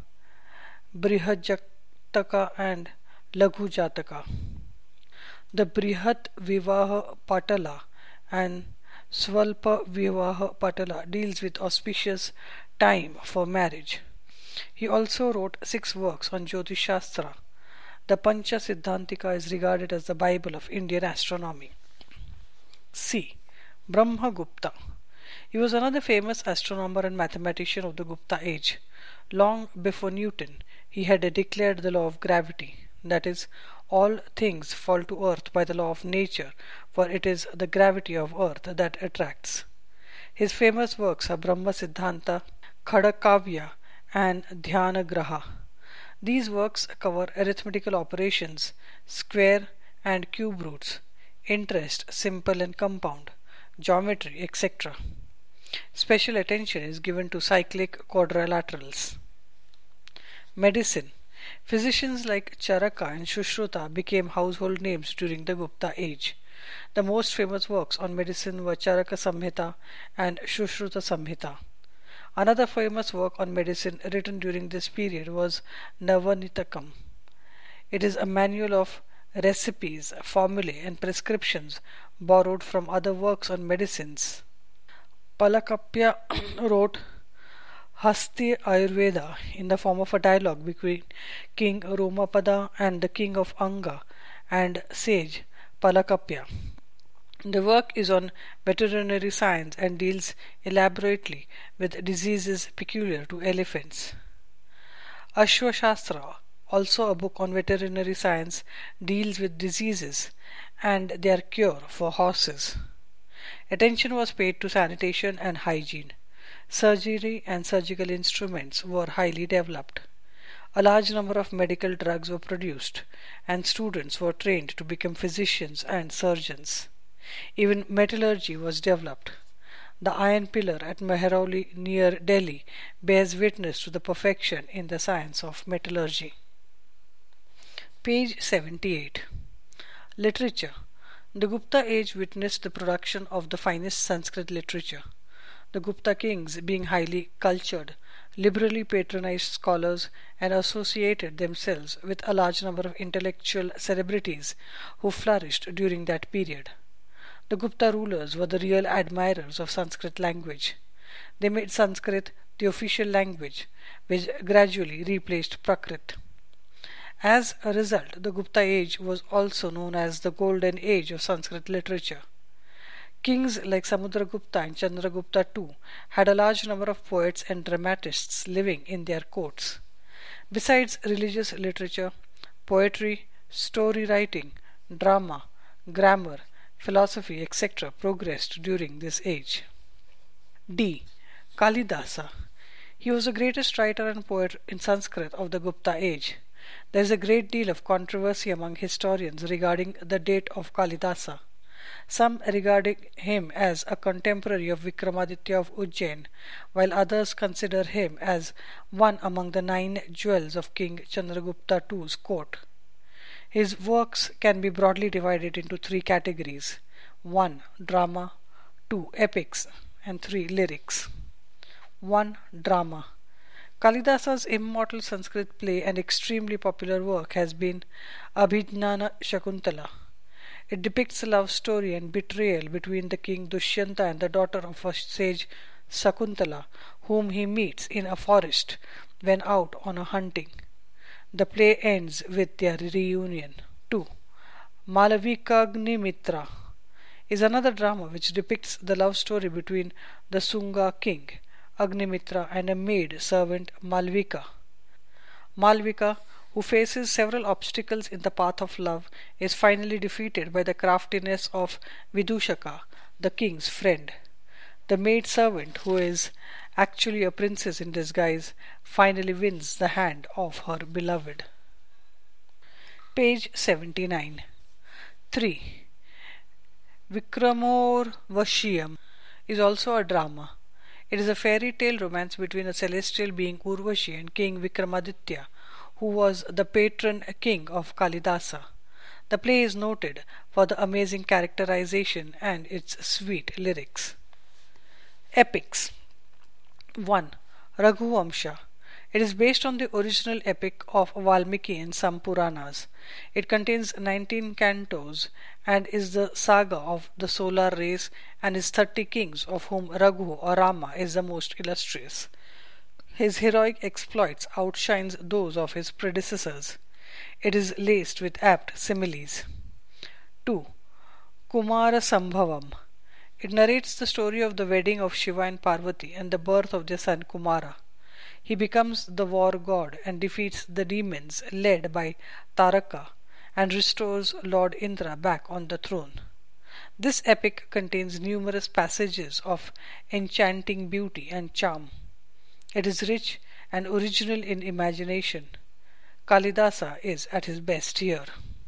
Brihajataka and Laghu Jataka. The Brihat Vivaha Patala and Swalpa Vivaha Patala deals with auspicious time for marriage. He also wrote six works on Jyotish Shastra. The Pancha Siddhantika is regarded as the Bible of Indian astronomy. C. Brahmagupta. He was another famous astronomer and mathematician of the Gupta age. Long before Newton, he had declared the law of gravity, that is, all things fall to earth by the law of nature, for it is the gravity of earth that attracts. His famous works are Brahma Siddhanta, Khadakavya, and Dhyana Graha. These works cover arithmetical operations, square and cube roots, interest, simple and compound, geometry, et cetera. Special attention is given to cyclic quadrilaterals. Medicine. Physicians like Charaka and Shushruta became household names during the Gupta age. The most famous works on medicine were Charaka Samhita and Shushruta Samhita. Another famous work on medicine written during this period was Navanitakam. It is a manual of recipes, formulae and prescriptions borrowed from other works on medicines. Palakapya wrote Hasti Ayurveda in the form of a dialogue between King Romapada and the king of Anga and sage Palakapya. The work is on veterinary science and deals elaborately with diseases peculiar to elephants. Ashwashastra, also a book on veterinary science, deals with diseases and their cure for horses. Attention was paid to sanitation and hygiene. Surgery and surgical instruments were highly developed. A large number of medical drugs were produced, and students were trained to become physicians and surgeons. Even metallurgy was developed. The iron pillar at Mehrauli near Delhi bears witness to the perfection in the science of metallurgy. Page seventy-eight. Literature. The Gupta age witnessed the production of the finest Sanskrit literature. The Gupta kings, being highly cultured, liberally patronized scholars and associated themselves with a large number of intellectual celebrities who flourished during that period. The Gupta rulers were the real admirers of Sanskrit language. They made Sanskrit the official language, which gradually replaced Prakrit. As a result, the Gupta age was also known as the Golden Age of Sanskrit literature. Kings like Samudragupta and Chandragupta too had a large number of poets and dramatists living in their courts. Besides religious literature, poetry, story writing, drama, grammar, philosophy, et cetera progressed during this age. D. Kalidasa. He was the greatest writer and poet in Sanskrit of the Gupta age. There is a great deal of controversy among historians regarding the date of Kalidasa. Some regarding him as a contemporary of Vikramaditya of Ujjain, while others consider him as one among the nine jewels of King Chandragupta the Second's court. His works can be broadly divided into three categories: one. Drama, two. Epics, and three lyrics. one. Drama. Kalidasa's immortal Sanskrit play and extremely popular work has been Abhignana Shakuntala. It depicts a love story and betrayal between the king Dushyanta and the daughter of a sage Sakuntala, whom he meets in a forest when out on a hunting. The play ends with their reunion. two. Malavikagni is another drama which depicts the love story between the Sunga king Agnimitra and a maid servant Malvika. Malvika, who faces several obstacles in the path of love, is finally defeated by the craftiness of Vidushaka, the king's friend. The maid servant, who is actually a princess in disguise, finally wins the hand of her beloved. Page seventy-nine. three. Vikramorvashiyam is also a drama. It is a fairy tale romance between a celestial being Urvashi and King Vikramaditya, who was the patron king of Kalidasa. The play is noted for the amazing characterization and its sweet lyrics. Epics. one. Raghuvamsha. It is based on the original epic of Valmiki in some Puranas. It contains nineteen cantos and is the saga of the solar race and its thirty kings, of whom Raghu or Rama is the most illustrious. His heroic exploits outshines those of his predecessors. It is laced with apt similes. two. Kumara Sambhavam. It narrates the story of the wedding of Shiva and Parvati and the birth of their son Kumara. He becomes the war god and defeats the demons led by Taraka and restores Lord Indra back on the throne. This epic contains numerous passages of enchanting beauty and charm. It is rich and original in imagination. Kalidasa is at his best here.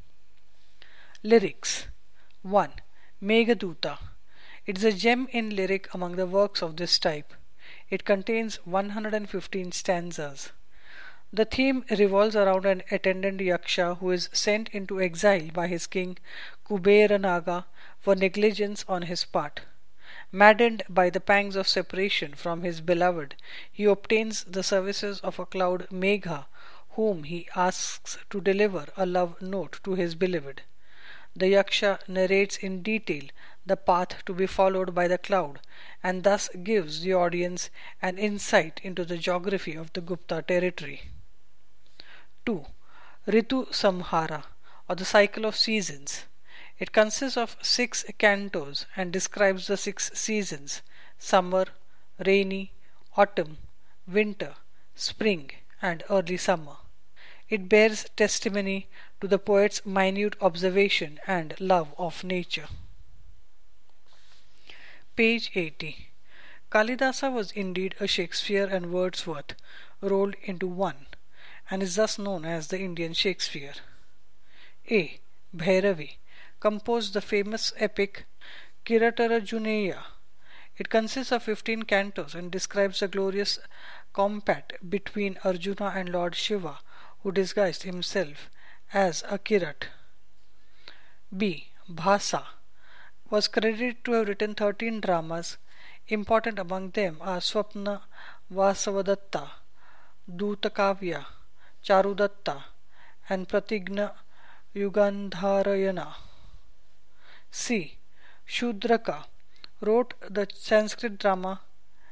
Lyrics. one. Meghaduta. It is a gem in lyric among the works of this type. It contains one hundred fifteen stanzas. The theme revolves around an attendant yaksha who is sent into exile by his king Kuberanaga for negligence on his part. Maddened by the pangs of separation from his beloved, he obtains the services of a cloud Megha, whom he asks to deliver a love note to his beloved. The yaksha narrates in detail the path to be followed by the cloud, and thus gives the audience an insight into the geography of the Gupta territory. two. Ritu Samhara, or the cycle of seasons. It consists of six cantos and describes the six seasons: summer, rainy, autumn, winter, spring, and early summer. It bears testimony to the poet's minute observation and love of nature. Page eighty. Kalidasa was indeed a Shakespeare and Wordsworth rolled into one, and is thus known as the Indian Shakespeare. A. Bhairavi composed the famous epic Kiratarjuneya. It consists of fifteen cantos and describes the glorious combat between Arjuna and Lord Shiva, who disguised himself as a Kirat. B. Bhasa was credited to have written thirteen dramas. Important among them are Swapna Vasavadatta, Dutakavya, Charudatta, and Pratigna Yugandharayana. C. Shudraka wrote the Sanskrit drama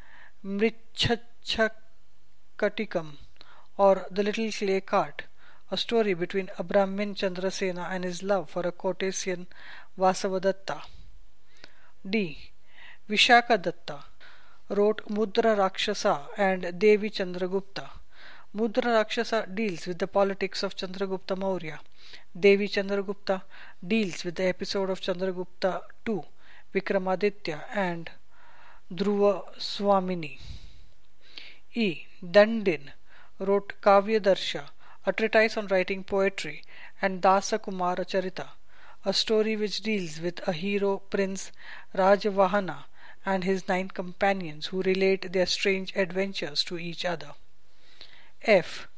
Mrichachakatikam, or The Little Clay Cart, a story between a Brahmin Chandrasena and his love for a courtesan Vasavadatta. D. Vishakadatta wrote Mudra Rakshasa and Devi Chandragupta. Mudra Rakshasa deals with the politics of Chandragupta Maurya. Devi Chandragupta deals with the episode of Chandragupta the Second, Vikramaditya, and Dhruva Swamini. E. Dandin wrote Kavya Darsha, a treatise on writing poetry, and Dasa Kumara Charita, a story which deals with a hero prince Rajavahana and his nine companions who relate their strange adventures to each other. F.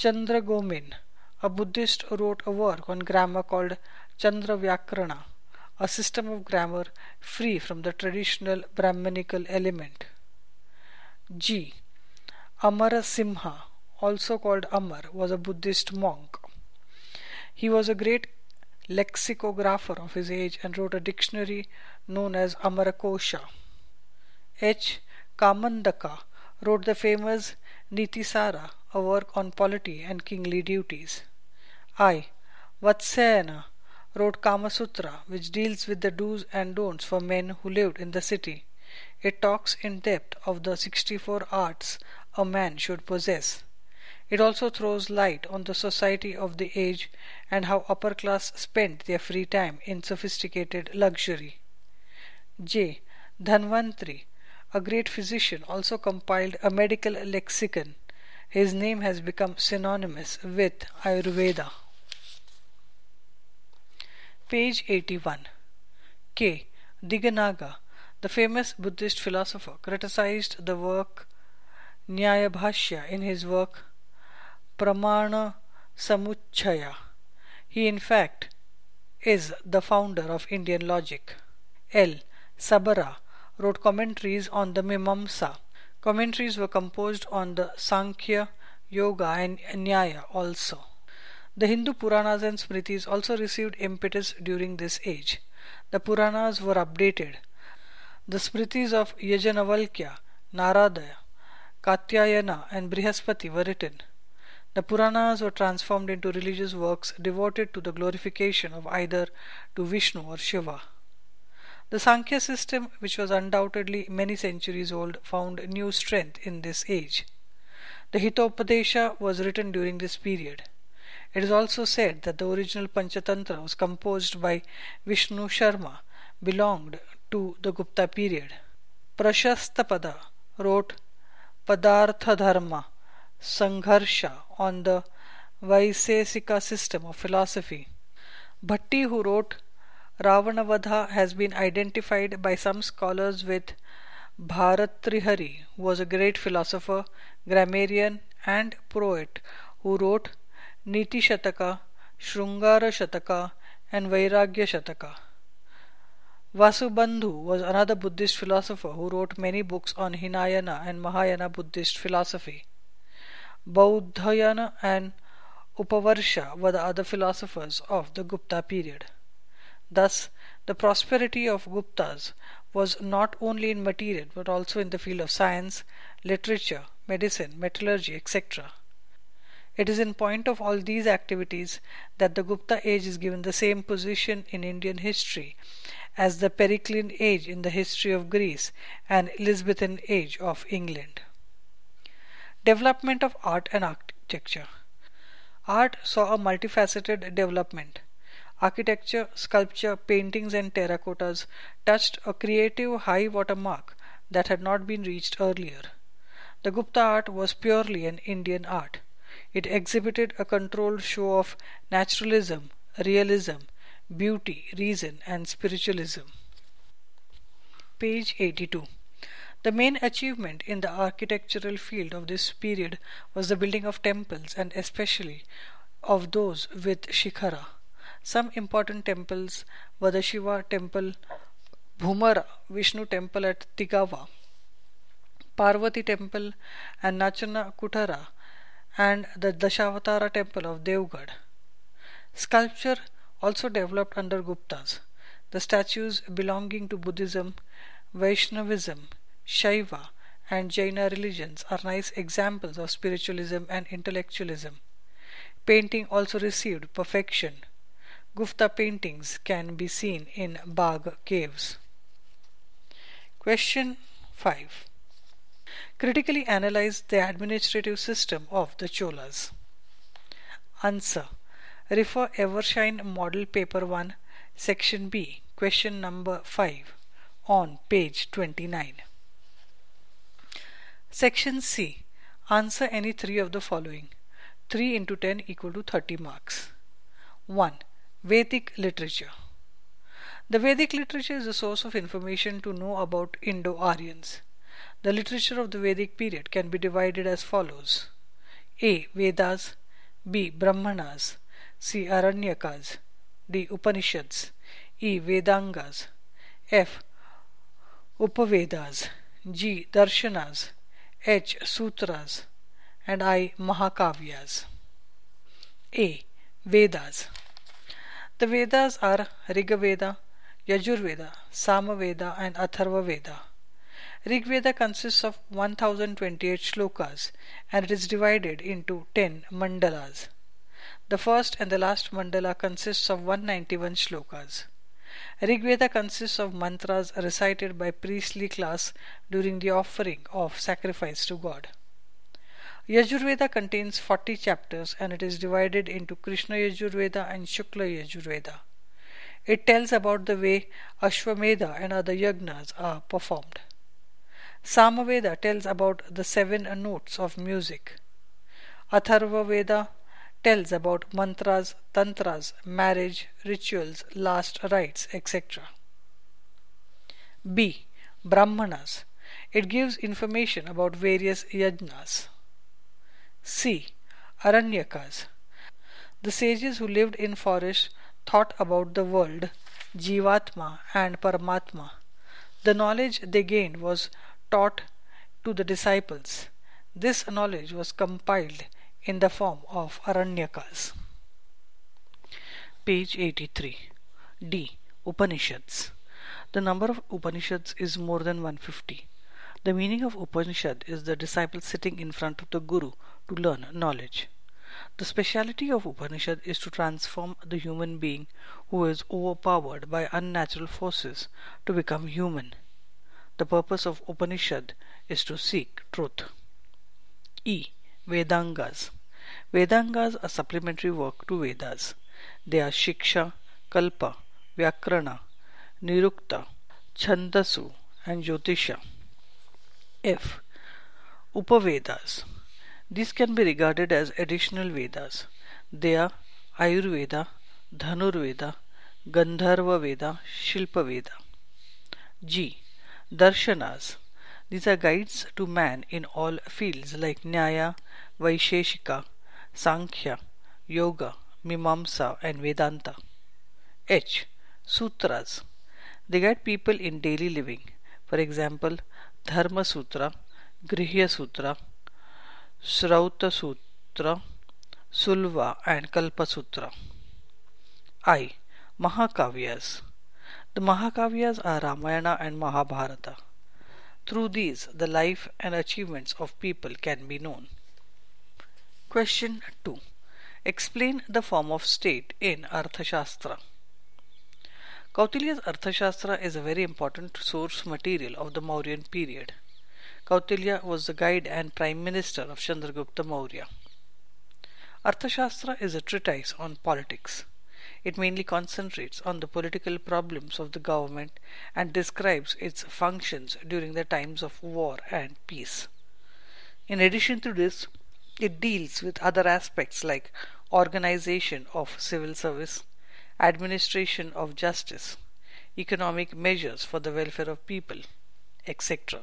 Chandragomin, a Buddhist, wrote a work on grammar called Chandra Vyakarana, a system of grammar free from the traditional Brahmanical element. G. Amara Simha, also called Amar, was a Buddhist monk. He was a great lexicographer of his age and wrote a dictionary known as Amarakosha. H. Kamandaka wrote the famous Nitisara, a work on polity and kingly duties. I. Vatsayana wrote Kamasutra, which deals with the do's and don'ts for men who lived in the city. It talks in depth of the sixty-four arts a man should possess. It also throws light on the society of the age and how upper class spent their free time in sophisticated luxury. J. Dhanvantri, a great physician, also compiled a medical lexicon. His name has become synonymous with Ayurveda. Page eighty-one. K. Diganaga, the famous Buddhist philosopher, criticized the work Nyayabhashya in his work Pramana Samuchchaya. He in fact is the founder of Indian logic. L. Sabara wrote commentaries on the Mimamsa. Commentaries were composed on the Sankhya, Yoga and Nyaya also. The Hindu Puranas and Smritis also received impetus during this age. The Puranas were updated. The Smritis of Yajnavalkya, Narada, Katyayana and Brihaspati were written. The Puranas were transformed into religious works devoted to the glorification of either to Vishnu or Shiva. The Sankhya system, which was undoubtedly many centuries old, found new strength in this age. The Hitopadesha was written during this period. It is also said that the original Panchatantra was composed by Vishnu Sharma, belonged to the Gupta period. Prashastapada wrote Padartha Dharma Sangharsha on the Vaisesika system of philosophy. Bhatti, who wrote Ravanavadha, has been identified by some scholars with Bharatrihari, who was a great philosopher, grammarian and poet who wrote Niti Shataka, Shrungara Shataka and Vairagya Shataka. Vasubandhu was another Buddhist philosopher who wrote many books on Hinayana and Mahayana Buddhist philosophy. Bauddhayana and Upavarsha were the other philosophers of the Gupta period. Thus, the prosperity of Guptas was not only in material but also in the field of science, literature, medicine, metallurgy, et cetera. It is in point of all these activities that the Gupta age is given the same position in Indian history as the Periclean age in the history of Greece and Elizabethan age of England. Development of art and architecture. Art saw a multifaceted development. Architecture, sculpture, paintings and terracottas touched a creative high water mark that had not been reached earlier. The Gupta art was purely an Indian art. It exhibited a controlled show of naturalism, realism, beauty, reason and spiritualism. Page eighty-two. The main achievement in the architectural field of this period was the building of temples and especially of those with shikhara. Some important temples were the Shiva temple, Bhumara, Vishnu temple at Tigava, Parvati temple and Nachana Kutara, and the Dashavatara temple of Devgad. Sculpture also developed under Guptas. The statues belonging to Buddhism, Vaishnavism, Shaiva and Jaina religions are nice examples of spiritualism and intellectualism. Painting also received perfection. Gupta paintings can be seen in Bagh caves. Question five. Critically analyze the administrative system of the Cholas. Answer. Refer Evershine Model Paper one, Section B, question number five, on page twenty-nine. Section C. Answer any three of the following. three into ten equal to thirty marks. one. Vedic literature. The Vedic literature is a source of information to know about Indo-Aryans. The literature of the Vedic period can be divided as follows. A. Vedas, B. Brahmanas, C. Aranyakas, D. Upanishads, E. Vedangas. F. Upavedas. G. Darshanas. H. Sutras. And I. Mahakavyas. A. Vedas. The Vedas are Rigveda, Yajurveda, Samaveda and Atharva Veda. Rigveda consists of one thousand twenty-eight shlokas and it is divided into ten mandalas. The first and the last mandala consists of one hundred ninety-one shlokas. Rigveda consists of mantras recited by priestly class during the offering of sacrifice to God. Yajurveda contains forty chapters and it is divided into Krishna Yajurveda and Shukla Yajurveda. It tells about the way Ashwamedha and other yagnas are performed. Samaveda tells about the seven notes of music. Atharva Veda tells about mantras, tantras, marriage, rituals, last rites, et cetera. B. Brahmanas. It gives information about various yajnas. C. Aranyakas. The sages who lived in forests thought about the world, Jivatma and Paramatma. The knowledge they gained was taught to the disciples. This knowledge was compiled in the form of Aranyakas. Page eighty-three. D. Upanishads. The number of Upanishads is more than one hundred fifty. The meaning of Upanishad is the disciple sitting in front of the Guru to learn knowledge. The speciality of Upanishad is to transform the human being who is overpowered by unnatural forces to become human. The purpose of Upanishad is to seek truth. E. Vedangas. Vedangas are supplementary work to Vedas. They are Shiksha, Kalpa, Vyakarana, Nirukta, Chandasu and Jyotisha. F. Upavedas. These can be regarded as additional Vedas. They are Ayurveda, Dhanurveda, Gandharva Veda, Shilpa Veda. G. Darshanas. These are guides to man in all fields like Nyaya, Vaisheshika, Sankhya, Yoga, Mimamsa and Vedanta. H. Sutras. They guide people in daily living. For example, Dharma Sutra, Grihya Sutra, Srauta Sutra, Sulva and Kalpa Sutra. I. Mahakavyas. The Mahakavyas are Ramayana and Mahabharata. Through these, the life and achievements of people can be known. Question two. Explain the form of state in Arthashastra. Kautilya's Arthashastra is a very important source material of the Mauryan period. Kautilya was the guide and prime minister of Chandragupta Maurya. Arthashastra is a treatise on politics. It mainly concentrates on the political problems of the government and describes its functions during the times of war and peace. In addition to this, it deals with other aspects like organization of civil service, administration of justice, economic measures for the welfare of people, et cetera.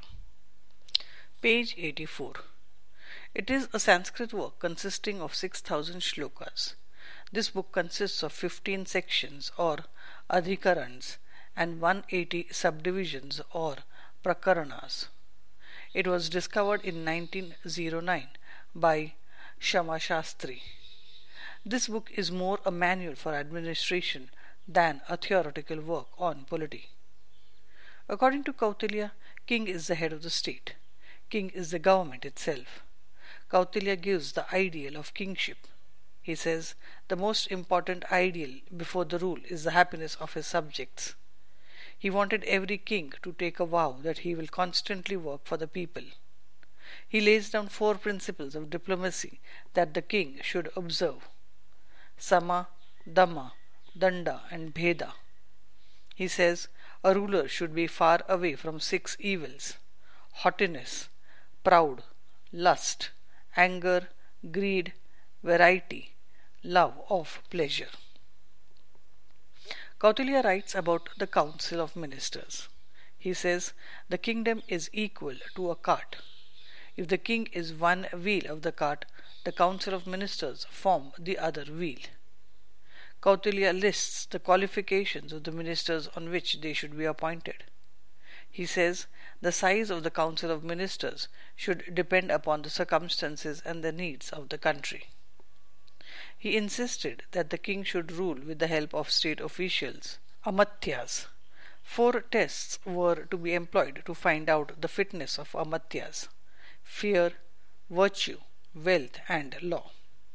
Page eighty-four. It is a Sanskrit work consisting of six thousand shlokas. This book consists of fifteen sections or adhikarans and one hundred eighty subdivisions or prakaranas. It was discovered in nineteen oh nine by Shama Shastri. This book is more a manual for administration than a theoretical work on polity. According to Kautilya, king is the head of the state. King is the government itself. Kautilya gives the ideal of kingship. He says the most important ideal before the rule is the happiness of his subjects. He wanted every king to take a vow that he will constantly work for the people. He lays down four principles of diplomacy that the king should observe: Sama, Dhamma, Danda and Bheda. He says a ruler should be far away from six evils: haughtiness, proud, lust, anger, greed, variety, love of pleasure. Kautilya writes about the council of ministers. He says the kingdom is equal to a cart. If the king is one wheel of the cart, the council of ministers form the other wheel. Kautilya lists the qualifications of the ministers on which they should be appointed. He says the size of the council of ministers should depend upon the circumstances and the needs of the country. He insisted that the king should rule with the help of state officials, amatyas. Four tests were to be employed to find out the fitness of amatyas: fear, virtue, wealth, and law.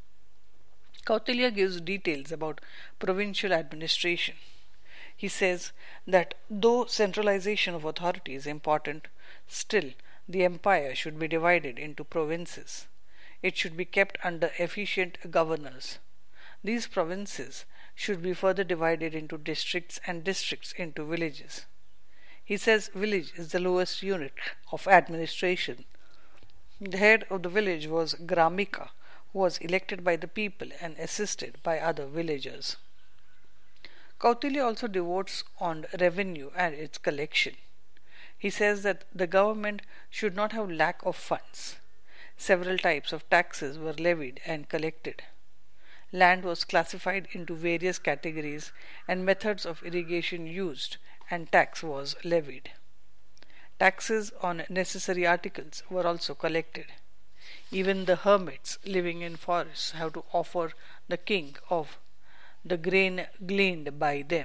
Kautilya gives details about provincial administration. He says that though centralization of authority is important, still the empire should be divided into provinces. It should be kept under efficient governors. These provinces should be further divided into districts and districts into villages. He says village is the lowest unit of administration. The head of the village was Gramika, who was elected by the people and assisted by other villagers. Kautilya also devotes on revenue and its collection. He says that the government should not have lack of funds. Several types of taxes were levied and collected. Land was classified into various categories and methods of irrigation used, and tax was levied. Taxes on necessary articles were also collected. Even the hermits living in forests have to offer the king of the grain gleaned by them.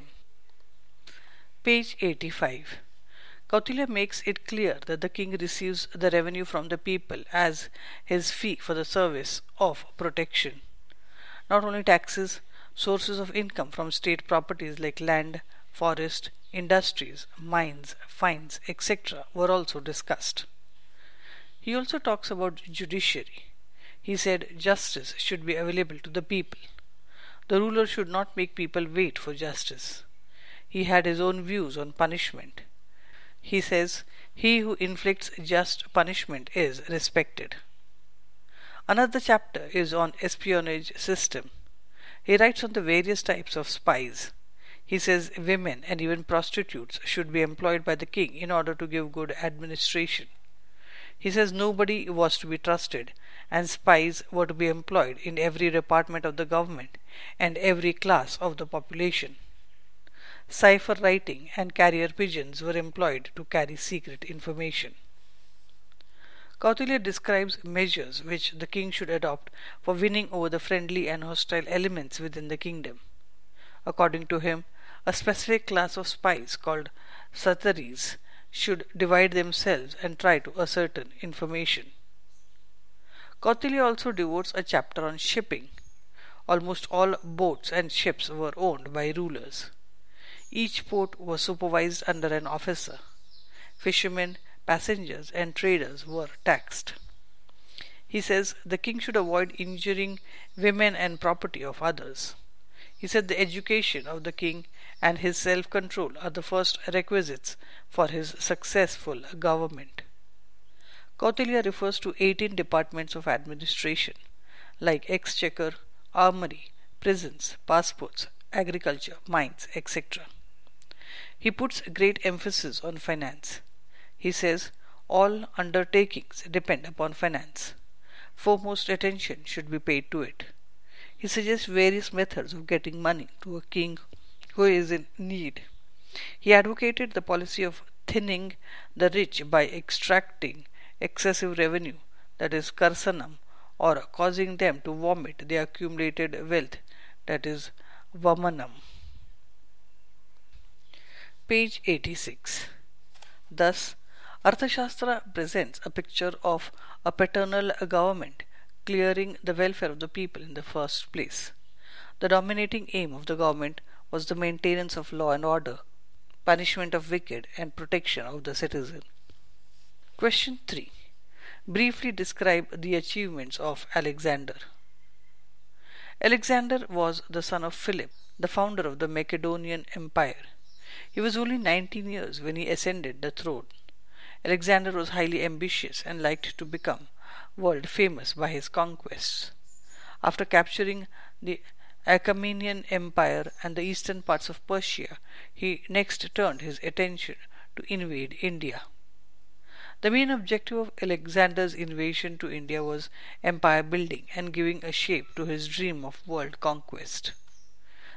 Page eighty-five. Kautilya makes it clear that the king receives the revenue from the people as his fee for the service of protection. Not only taxes, sources of income from state properties like land, forest, industries, mines, fines, et cetera were also discussed. He also talks about judiciary. He said justice should be available to the people. The ruler should not make people wait for justice. He had his own views on punishment. He says, he who inflicts just punishment is respected. Another chapter is on espionage system. He writes on the various types of spies. He says women and even prostitutes should be employed by the king in order to give good administration. He says nobody was to be trusted, and spies were to be employed in every department of the government and every class of the population. Cipher writing and carrier pigeons were employed to carry secret information. Kautilya describes measures which the king should adopt for winning over the friendly and hostile elements within the kingdom. According to him, a specific class of spies called Sataris should divide themselves and try to ascertain information. Kautilya also devotes a chapter on shipping. Almost all boats and ships were owned by rulers. Each port was supervised under an officer. Fishermen, passengers, and traders were taxed. He says the king should avoid injuring women and property of others. He said the education of the king and his self-control are the first requisites for his successful government. Kautilya refers to eighteen departments of administration, like exchequer, armory, prisons, passports, agriculture, mines, et cetera. He puts great emphasis on finance. He says all undertakings depend upon finance. Foremost attention should be paid to it. He suggests various methods of getting money to a king who is in need. He advocated the policy of thinning the rich by extracting excessive revenue, that is karsanam, or causing them to vomit their accumulated wealth, that is vamanam. Page eighty-six. Thus, Arthashastra presents a picture of a paternal government clearing the welfare of the people in the first place. The dominating aim of the government was the maintenance of law and order, punishment of wicked, and protection of the citizen. Question three. Briefly describe the achievements of Alexander. Alexander was the son of Philip, the founder of the Macedonian Empire. He was only nineteen years when he ascended the throne. Alexander was highly ambitious and liked to become world famous by his conquests. After capturing the Achaemenian Empire and the eastern parts of Persia, he next turned his attention to invade India. The main objective of Alexander's invasion to India was empire building and giving a shape to his dream of world conquest.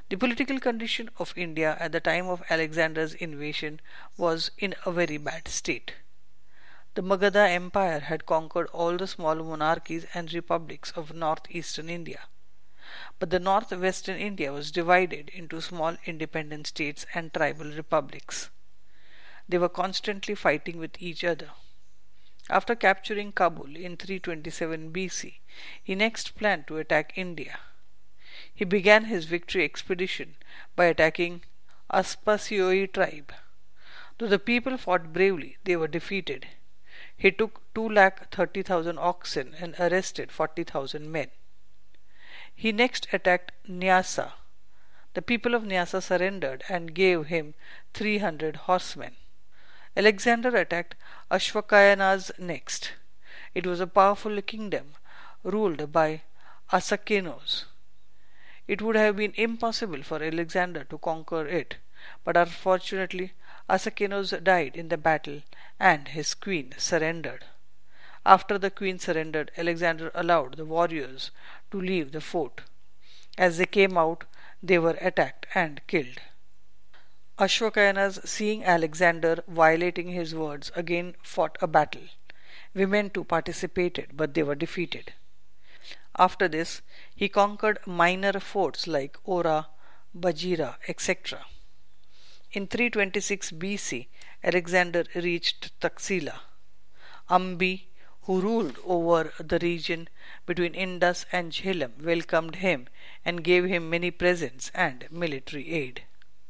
The political condition of India at the time of Alexander's invasion was in a very bad state. The Magadha Empire had conquered all the small monarchies and republics of northeastern India. But the northwestern India was divided into small independent states and tribal republics. They were constantly fighting with each other. After capturing Kabul in three twenty-seven B C, he next planned to attack India. He began his victory expedition by attacking Aspasioi tribe. Though the people fought bravely, they were defeated. He took two lakh thirty thousand oxen and arrested forty thousand men. He next attacked Nyasa. The people of Nyasa surrendered and gave him three hundred horsemen. Alexander attacked Ashwakayanas next. It was a powerful kingdom ruled by Assakenos. It would have been impossible for Alexander to conquer it, but unfortunately Assakenos died in the battle and his queen surrendered. After the queen surrendered, Alexander allowed the warriors to leave the fort. As they came out, they were attacked and killed. Ashwakayanas, seeing Alexander violating his words, again fought a battle. Women too participated, but they were defeated. After this, he conquered minor forts like Ora, Bajira, et cetera. In three twenty-six B C, Alexander reached Taxila. Ambi, who ruled over the region between Indus and Jhelum, welcomed him and gave him many presents and military aid.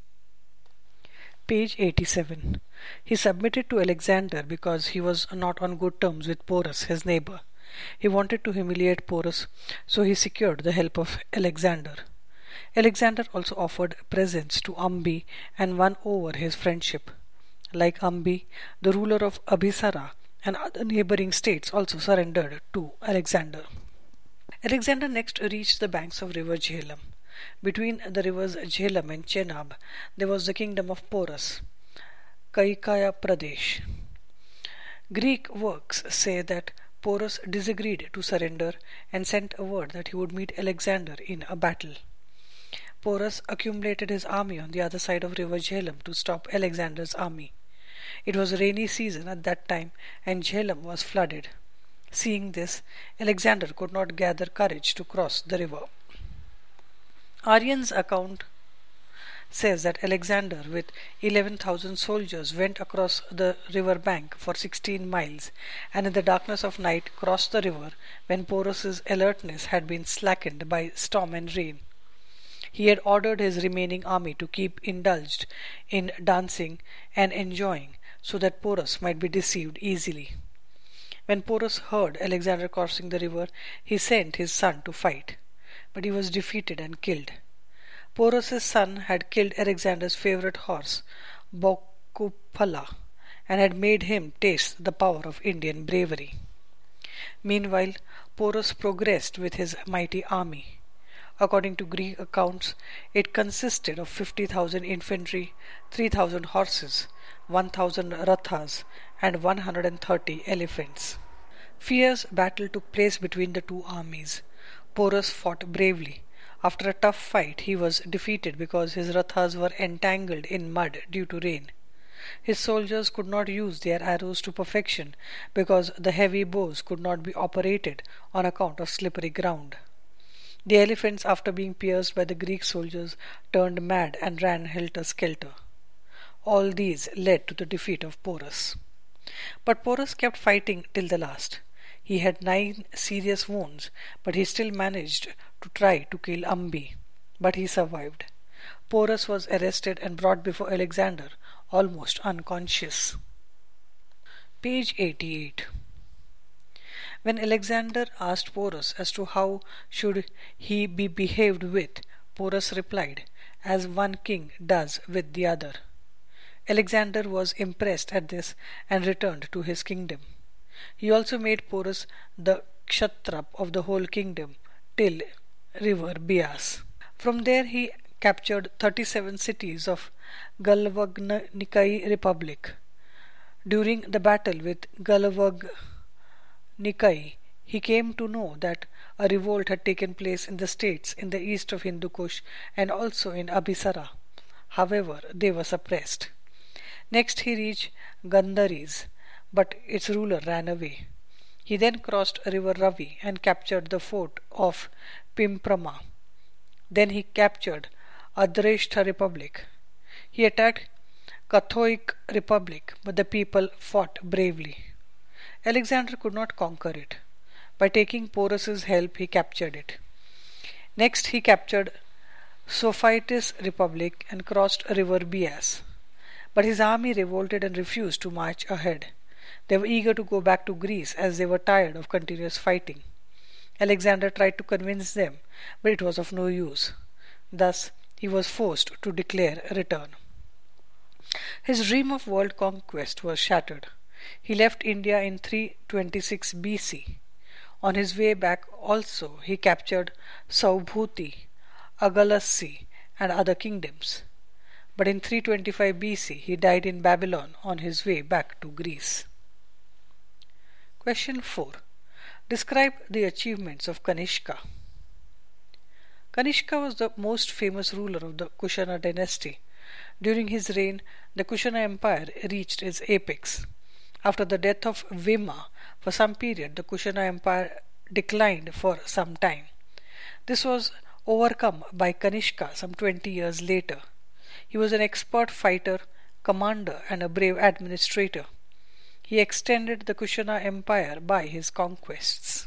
Page eighty-seven. He submitted to Alexander because he was not on good terms with Porus, his neighbor. He wanted to humiliate Porus, so he secured the help of Alexander. Alexander also offered presents to Ambi and won over his friendship. Like Ambi, the ruler of Abhisara and other neighboring states also surrendered to Alexander. Alexander next reached the banks of river Jhelum. Between the rivers Jhelum and Chenab, there was the kingdom of Porus, Kaikaya Pradesh. Greek works say that Porus disagreed to surrender and sent a word that he would meet Alexander in a battle. Porus accumulated his army on the other side of river Jhelum to stop Alexander's army. It was a rainy season at that time and Jhelum was flooded. Seeing this, Alexander could not gather courage to cross the river. Aryan's account says that Alexander with eleven thousand soldiers went across the river bank for sixteen miles and in the darkness of night crossed the river when Porus's alertness had been slackened by storm and rain. He had ordered his remaining army to keep indulged in dancing and enjoying so that Porus might be deceived easily. When Porus heard Alexander crossing the river, he sent his son to fight, but he was defeated and killed. Porus's son had killed Alexander's favorite horse, Bokupala, and had made him taste the power of Indian bravery. Meanwhile, Porus progressed with his mighty army. According to Greek accounts, it consisted of fifty thousand infantry, three thousand horses, one thousand rathas, and one hundred thirty elephants. Fierce battle took place between the two armies. Porus fought bravely. After a tough fight, he was defeated because his rathas were entangled in mud due to rain. His soldiers could not use their arrows to perfection because the heavy bows could not be operated on account of slippery ground. The elephants, after being pierced by the Greek soldiers, turned mad and ran helter-skelter. All these led to the defeat of Porus. But Porus kept fighting till the last. He had nine serious wounds, but he still managed to try to kill Ambi. But he survived. Porus was arrested and brought before Alexander, almost unconscious. Page eighty-eight. When Alexander asked Porus as to how should he be behaved with, Porus replied, as one king does with the other. Alexander was impressed at this and returned to his kingdom. He also made Porus the kshatrap of the whole kingdom till river Bias. From there he captured thirty-seven cities of Galvagnikai Republic. During the battle with Galvagnikai, he came to know that a revolt had taken place in the states in the east of Hindu Kush and also in Abhisara. However, they were suppressed. Next he reached Gandharis, but its ruler ran away. He then crossed river Ravi and captured the fort of Pimprama. Then he captured Adreshta Republic. He attacked Kathoik Republic, but the people fought bravely. Alexander could not conquer it. By taking Porus's help, he captured it. Next he captured Sophitis Republic and crossed river Bias. But his army revolted and refused to march ahead. They were eager to go back to Greece as they were tired of continuous fighting. Alexander tried to convince them, but it was of no use. Thus, he was forced to declare return. His dream of world conquest was shattered. He left India in three twenty-six B C. On his way back also he captured Saubhuti, Agalassi and other kingdoms. But in three twenty-five B C he died in Babylon on his way back to Greece. Question four. Describe the achievements of Kanishka. Kanishka was the most famous ruler of the Kushana dynasty. During his reign, the Kushana Empire reached its apex. After the death of Vima, for some period the Kushana Empire declined for some time. This was overcome by Kanishka some twenty years later. He was an expert fighter, commander and a brave administrator. He extended the Kushana Empire by his conquests.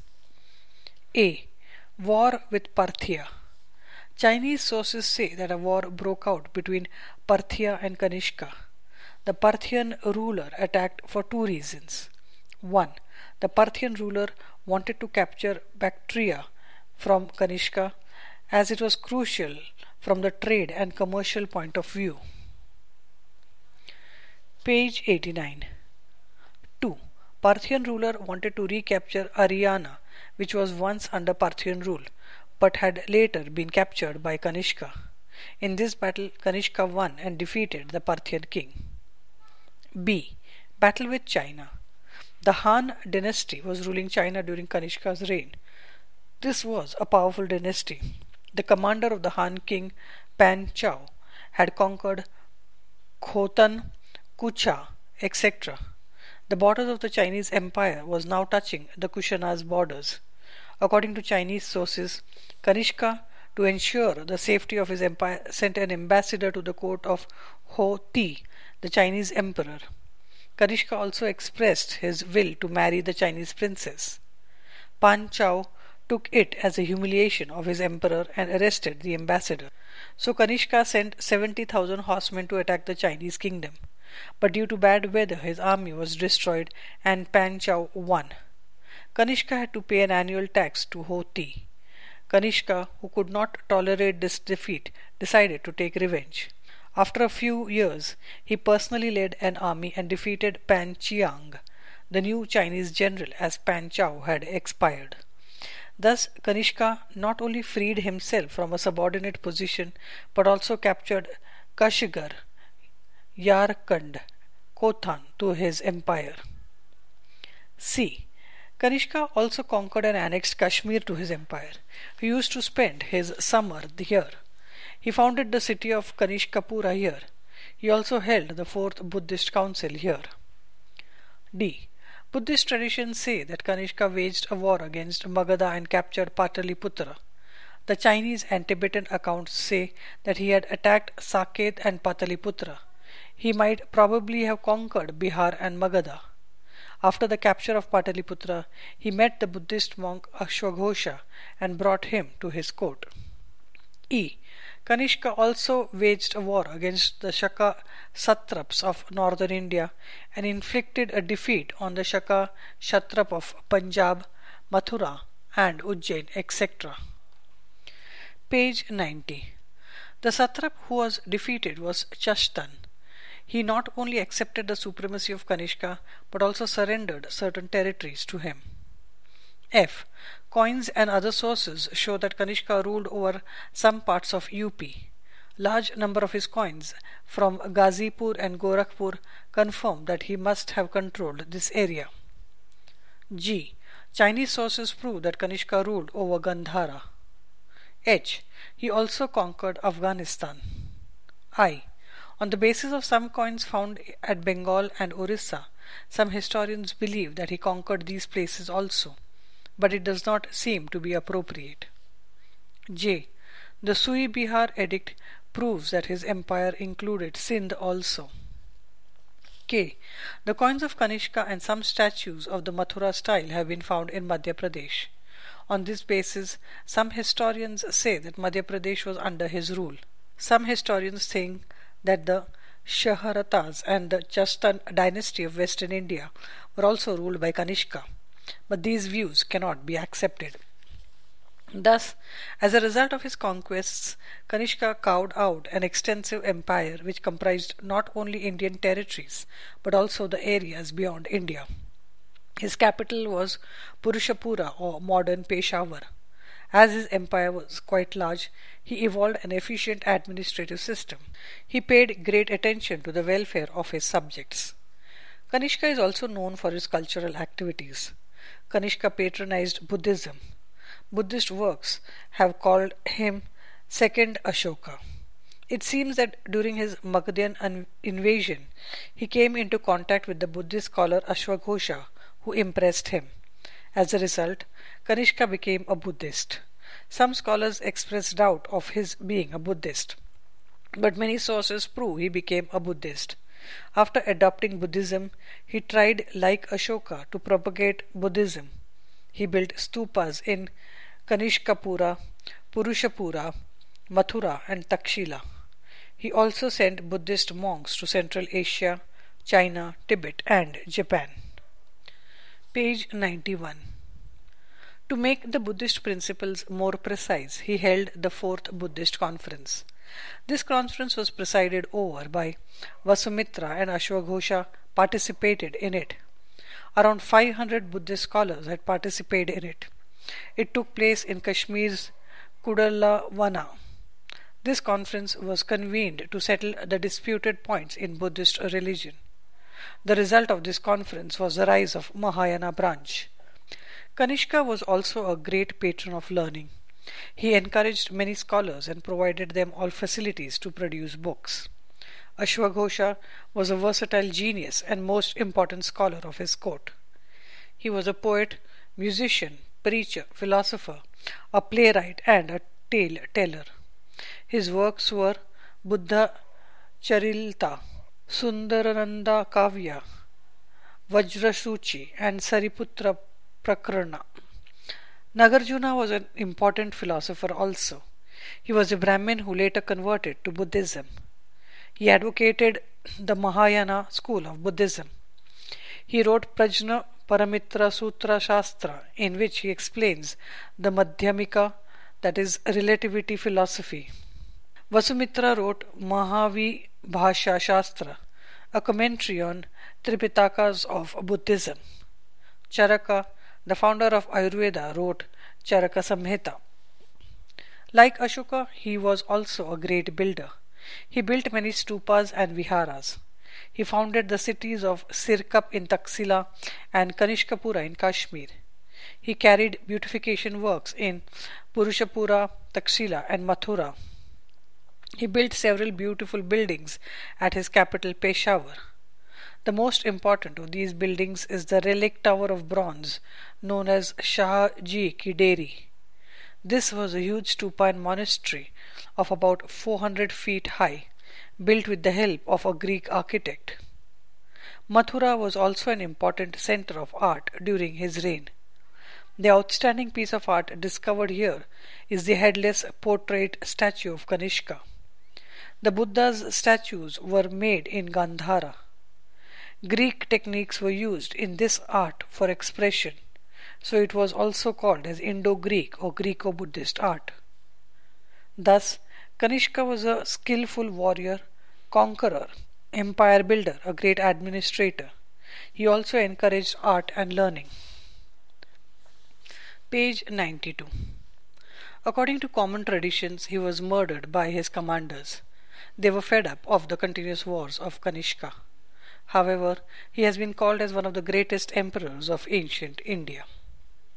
A. War with Parthia. Chinese sources say that a war broke out between Parthia and Kanishka. The Parthian ruler attacked for two reasons. One, the Parthian ruler wanted to capture Bactria from Kanishka as it was crucial from the trade and commercial point of view. Page eighty-nine. two. Parthian ruler wanted to recapture Ariana, which was once under Parthian rule, but had later been captured by Kanishka. In this battle, Kanishka won and defeated the Parthian king. B. Battle with China. The Han dynasty was ruling China during Kanishka's reign. This was a powerful dynasty. The commander of the Han king, Pan Chao, had conquered Khotan, Kucha, et cetera. The borders of the Chinese empire was now touching the Kushana's borders. According to Chinese sources, Kanishka, to ensure the safety of his empire, sent an ambassador to the court of Ho Ti, the Chinese emperor. Kanishka also expressed his will to marry the Chinese princess. Pan Chao took it as a humiliation of his emperor and arrested the ambassador. So Kanishka sent seventy thousand horsemen to attack the Chinese kingdom. But due to bad weather, his army was destroyed and Pan Chao won. Kanishka had to pay an annual tax to Ho Ti. Kanishka, who could not tolerate this defeat, decided to take revenge. After a few years, he personally led an army and defeated Pan Chiang, the new Chinese general, as Pan Chao had expired. Thus, Kanishka not only freed himself from a subordinate position, but also captured Kashgar, Yarkand, Kothan to his empire. C. Kanishka also conquered and annexed Kashmir to his empire. He used to spend his summer here. He founded the city of Kanishkapura here. He also held the fourth Buddhist council here. D. Buddhist traditions say that Kanishka waged a war against Magadha and captured Pataliputra. The Chinese and Tibetan accounts say that he had attacked Saket and Pataliputra. He might probably have conquered Bihar and Magadha. After the capture of Pataliputra, he met the Buddhist monk Ashwaghosha and brought him to his court. E. Kanishka also waged a war against the Shaka satraps of northern India and inflicted a defeat on the Shaka satrap of Punjab, Mathura and Ujjain, et cetera. Page ninety. The satrap who was defeated was Chashtan. He not only accepted the supremacy of Kanishka but also surrendered certain territories to him. F. Coins and other sources show that Kanishka ruled over some parts of U P. Large number of his coins from Ghazipur and Gorakhpur confirm that he must have controlled this area. G. Chinese sources prove that Kanishka ruled over Gandhara. H. He also conquered Afghanistan. I. On the basis of some coins found at Bengal and Orissa, some historians believe that he conquered these places also, but it does not seem to be appropriate. J. The Sui Bihar edict proves that his empire included Sindh also. K. The coins of Kanishka and some statues of the Mathura style have been found in Madhya Pradesh. On this basis, some historians say that Madhya Pradesh was under his rule. Some historians think that the Shaharatas and the Chastan dynasty of Western India were also ruled by Kanishka, but these views cannot be accepted. Thus, as a result of his conquests, Kanishka carved out an extensive empire which comprised not only Indian territories but also the areas beyond India. His capital was Purushapura or modern Peshawar. As his empire was quite large, he evolved an efficient administrative system. He paid great attention to the welfare of his subjects. Kanishka is also known for his cultural activities. Kanishka patronized Buddhism. Buddhist works have called him Second Ashoka. It seems that during his Magadhan invasion, he came into contact with the Buddhist scholar Ashwaghosha, who impressed him. As a result, Kanishka became a Buddhist. Some scholars express doubt of his being a Buddhist, but many sources prove he became a Buddhist. After adopting Buddhism, he tried, like Ashoka, to propagate Buddhism. He built stupas in Kanishkapura, Purushapura, Mathura and Takshila. He also sent Buddhist monks to Central Asia, China, Tibet and Japan. Page ninety-one. To make the Buddhist principles more precise, he held the Fourth Buddhist Conference. This conference was presided over by Vasumitra, and Ashwaghosha participated in it. Around five hundred Buddhist scholars had participated in it. It took place in Kashmir's Kudallavana. This conference was convened to settle the disputed points in Buddhist religion. The result of this conference was the rise of Mahayana branch. Kanishka was also a great patron of learning. He encouraged many scholars and provided them all facilities to produce books. Ashwaghosha was a versatile genius and most important scholar of his court. He was a poet, musician, preacher, philosopher, a playwright and a tale teller. His works were Buddha Charilta, Sundarananda Kavya, Vajrasuchi and Sariputra Prakarana. Nagarjuna was an important philosopher also. He was a Brahmin who later converted to Buddhism. He advocated the Mahayana school of Buddhism. He wrote Prajna Paramitra Sutra Shastra, in which he explains the Madhyamika, that is, relativity philosophy. Vasumitra wrote Mahavibhasha Shastra, a commentary on Tripitakas of Buddhism. Charaka, the founder of Ayurveda, wrote Charaka Samhita. Like Ashoka, he was also a great builder. He built many stupas and viharas. He founded the cities of Sirkap in Taxila and Kanishkapura in Kashmir. He carried beautification works in Purushapura, Taxila and Mathura. He built several beautiful buildings at his capital Peshawar. The most important of these buildings is the relic tower of bronze known as Shah Ji Ki Deri. This was a huge stupa and monastery of about four hundred feet high, built with the help of a Greek architect. Mathura was also an important center of art during his reign. The outstanding piece of art discovered here is the headless portrait statue of Kanishka. The Buddha's statues were made in Gandhara. Greek techniques were used in this art for expression, so it was also called as Indo-Greek or Greco-Buddhist art. Thus, Kanishka was a skillful warrior, conqueror, empire builder, a great administrator. He also encouraged art and learning. Page ninety-two. According to common traditions, he was murdered by his commanders. They were fed up of the continuous wars of Kanishka. However, he has been called as one of the greatest emperors of ancient India.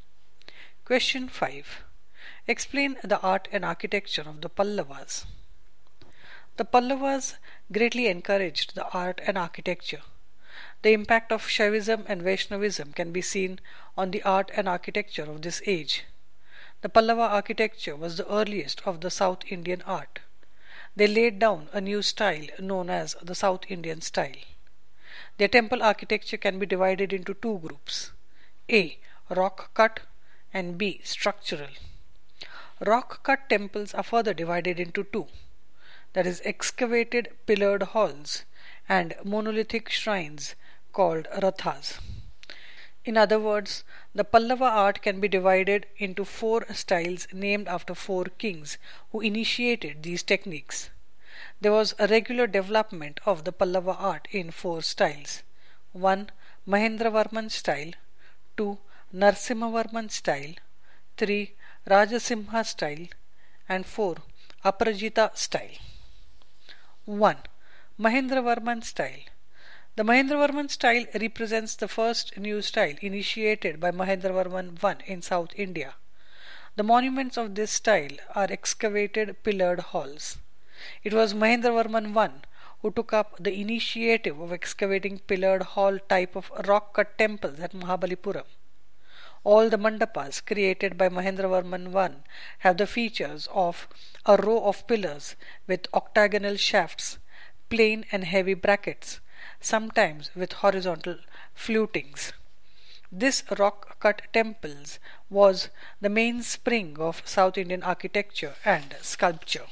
Question five. Explain the art and architecture of the Pallavas. The Pallavas greatly encouraged the art and architecture. The impact of Shaivism and Vaishnavism can be seen on the art and architecture of this age. The Pallava architecture was the earliest of the South Indian art. They laid down a new style known as the South Indian style. Their temple architecture can be divided into two groups: A. Rock cut and B. Structural. Rock cut temples are further divided into two, that is, excavated pillared halls and monolithic shrines called rathas. In other words, the Pallava art can be divided into four styles named after four kings who initiated these techniques. There was a regular development of the Pallava art in four styles: one. Mahendravarman style, two. Narasimhavarman style, three. Rajasimha style, and four. Aparajita style. one. Mahendravarman style. The Mahendravarman style represents the first new style initiated by Mahendravarman the First in South India. The monuments of this style are excavated pillared halls. It was Mahendravarman the First who took up the initiative of excavating pillared hall type of rock-cut temples at Mahabalipuram. All the mandapas created by Mahendravarman the First have the features of a row of pillars with octagonal shafts, plain and heavy brackets, sometimes with horizontal flutings. This rock-cut temples was the mainspring of South Indian architecture and sculpture.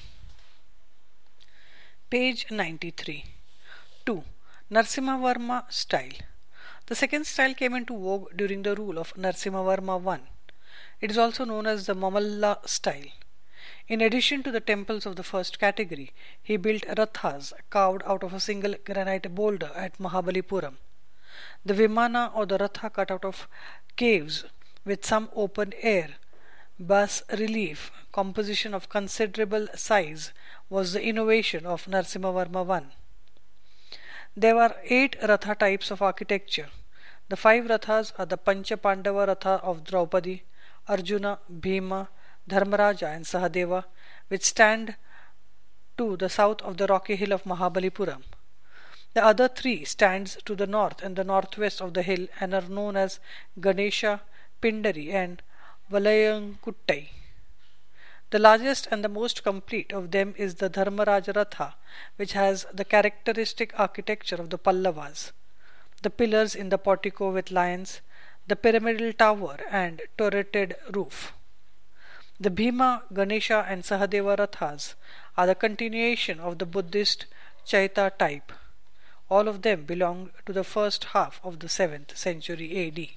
Page ninety-three. two. Narasimhavarma style. The second style came into vogue during the rule of Narasimhavarma the First. It is also known as the Mamalla style. In addition to the temples of the first category, he built rathas carved out of a single granite boulder at Mahabalipuram. The Vimana or the ratha cut out of caves with some open air, bas relief composition of considerable size was the innovation of Narasimhavarma the First. There were eight ratha types of architecture. The five rathas are the Pancha Pandava ratha of Draupadi, Arjuna, Bhima, Dharmaraja and Sahadeva, which stand to the south of the rocky hill of Mahabalipuram. The other three stands to the north and the northwest of the hill and are known as Ganesha, Pindari and Valayankuttai. The largest and the most complete of them is the Dharmaraja Ratha, which has the characteristic architecture of the Pallavas: the pillars in the portico with lions, the pyramidal tower and turreted roof. The Bhima, Ganesha and Sahadeva Rathas are the continuation of the Buddhist Chaita type. All of them belong to the first half of the seventh century A D.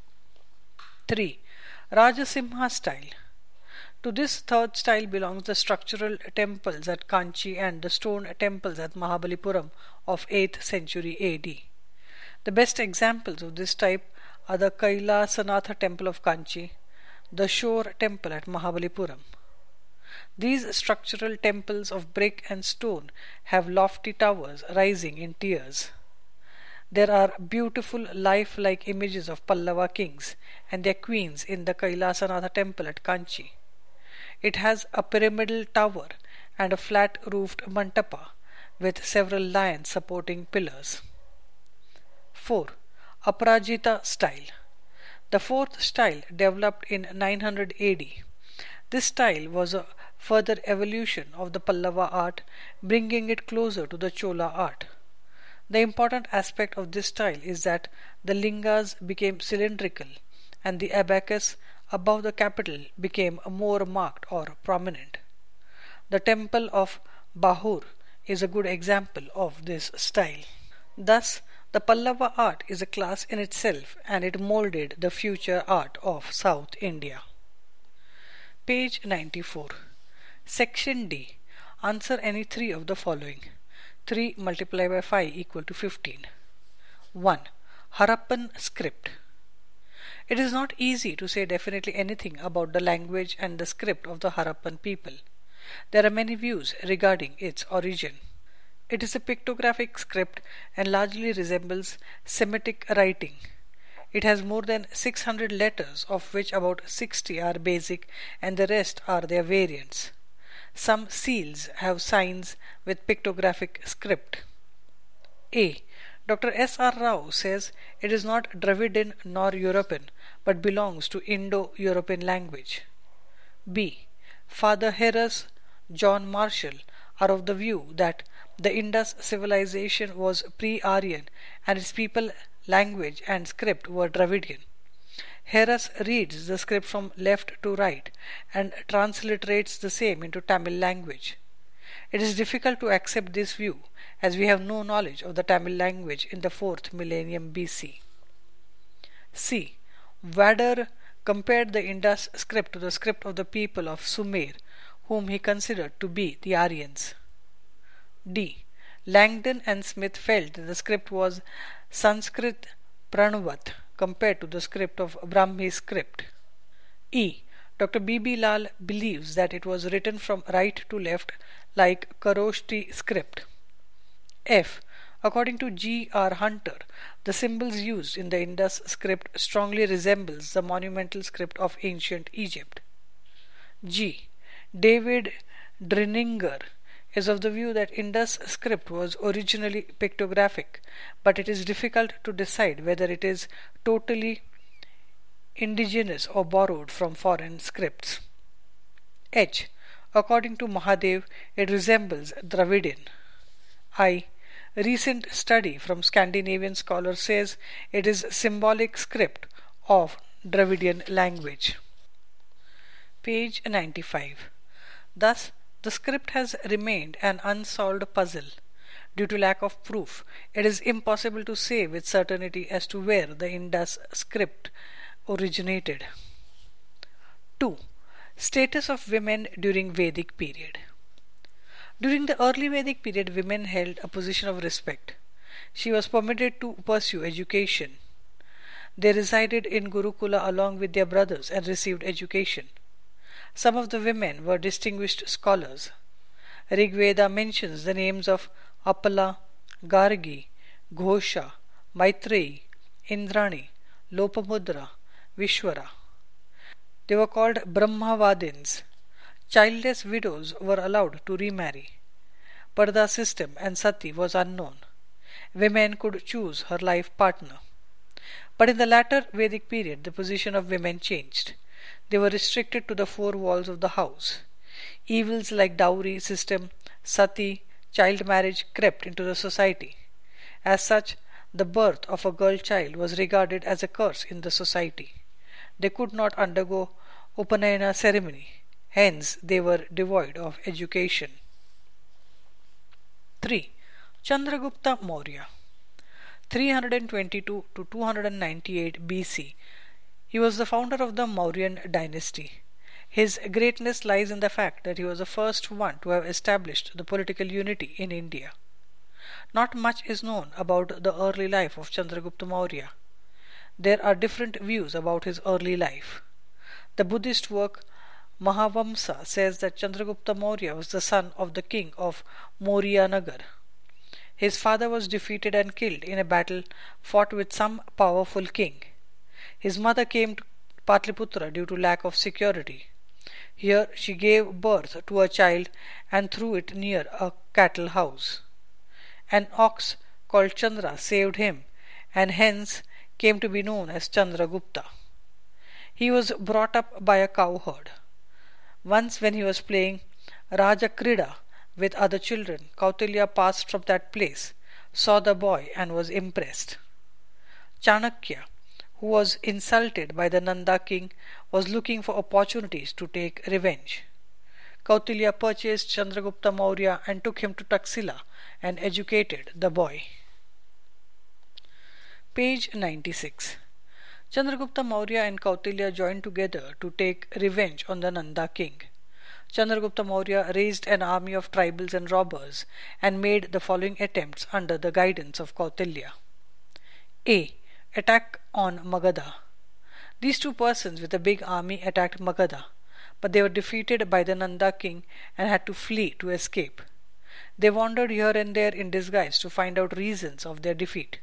three. Rajasimha style. To this third style belongs the structural temples at Kanchi and the stone temples at Mahabalipuram of eighth century A D. The best examples of this type are the Kailasanatha temple of Kanchi, the Shore temple at Mahabalipuram. These structural temples of brick and stone have lofty towers rising in tiers. There are beautiful lifelike images of Pallava kings and their queens in the Kailasanatha temple at Kanchi. It has a pyramidal tower and a flat-roofed mantapa with several lions supporting pillars. four. Aparajita style. The fourth style developed in nine hundred A D. This style was a further evolution of the Pallava art, bringing it closer to the Chola art. The important aspect of this style is that the lingas became cylindrical and the abacus above the capital became more marked or prominent. The temple of Bahur is a good example of this style. Thus, the Pallava art is a class in itself and it molded the future art of South India. Page ninety-four. Section D. Answer any three of the following. three multiplied by five equal to fifteen. one. Harappan script. It is not easy to say definitely anything about the language and the script of the Harappan people. There are many views regarding its origin. It is a pictographic script and largely resembles Semitic writing. It has more than six hundred letters, of which about sixty are basic and the rest are their variants. Some seals have signs with pictographic script. A. Doctor S R Rao says it is not Dravidian nor European, but belongs to Indo-European language. B. Father Harris, John Marshall are of the view that the Indus civilization was pre-Aryan and its people, language and script were Dravidian. Harris reads the script from left to right and transliterates the same into Tamil language. It is difficult to accept this view as we have no knowledge of the Tamil language in the fourth millennium B C. C. Wader compared the Indus script to the script of the people of Sumer, whom he considered to be the Aryans. D. Langdon and Smith felt that the script was Sanskrit Pranavat compared to the script of Brahmi script. E. Doctor B B Lal believes that it was written from right to left like Kharoshti script. F. According to G R Hunter, the symbols used in the Indus script strongly resembles the monumental script of ancient Egypt. G. David Drininger is of the view that Indus script was originally pictographic, but it is difficult to decide whether it is totally indigenous or borrowed from foreign scripts. H. According to Mahadev, it resembles Dravidian. I. Recent study from Scandinavian scholars says it is symbolic script of Dravidian language. Page ninety-five. Thus, the script has remained an unsolved puzzle. Due to lack of proof, it is impossible to say with certainty as to where the Indus script originated. two. Status of women during Vedic period. During the early Vedic period, women held a position of respect. She was permitted to pursue education. They resided in Gurukula along with their brothers and received education. Some of the women were distinguished scholars. Rigveda mentions the names of Apala, Gargi, Ghosha, Maitreyi, Indrani, Lopamudra, Vishwara. They were called Brahmavadins. Childless widows were allowed to remarry. Parda system and sati was unknown. Women could choose her life partner. But in the latter Vedic period, the position of women changed. They were restricted to the four walls of the house. Evils like dowry system, sati, child marriage crept into the society. As such, the birth of a girl child was regarded as a curse in the society. They could not undergo Upanayana ceremony. Hence, they were devoid of education. three. Chandragupta Maurya, three twenty-two to two ninety-eight B C. He was the founder of the Mauryan dynasty. His greatness lies in the fact that he was the first one to have established the political unity in India. Not much is known about the early life of Chandragupta Maurya. There are different views about his early life. The Buddhist work Mahavamsa says that Chandragupta Maurya was the son of the king of Maurya-nagar. His father was defeated and killed in a battle fought with some powerful king. His mother came to Patliputra due to lack of security. Here she gave birth to a child and threw it near a cattle house. An ox called Chandra saved him and hence came to be known as Chandragupta. He was brought up by a cowherd. Once when he was playing Raja Krida with other children, Kautilya passed from that place, saw the boy and was impressed. Chanakya, who was insulted by the Nanda king, was looking for opportunities to take revenge. Kautilya purchased Chandragupta Maurya and took him to Taxila and educated the boy. Page ninety-six. Chandragupta Maurya and Kautilya joined together to take revenge on the Nanda king. Chandragupta Maurya raised an army of tribals and robbers and made the following attempts under the guidance of Kautilya. A. Attack on Magadha. These two persons with a big army attacked Magadha, but they were defeated by the Nanda king and had to flee to escape. They wandered here and there in disguise to find out reasons of their defeat.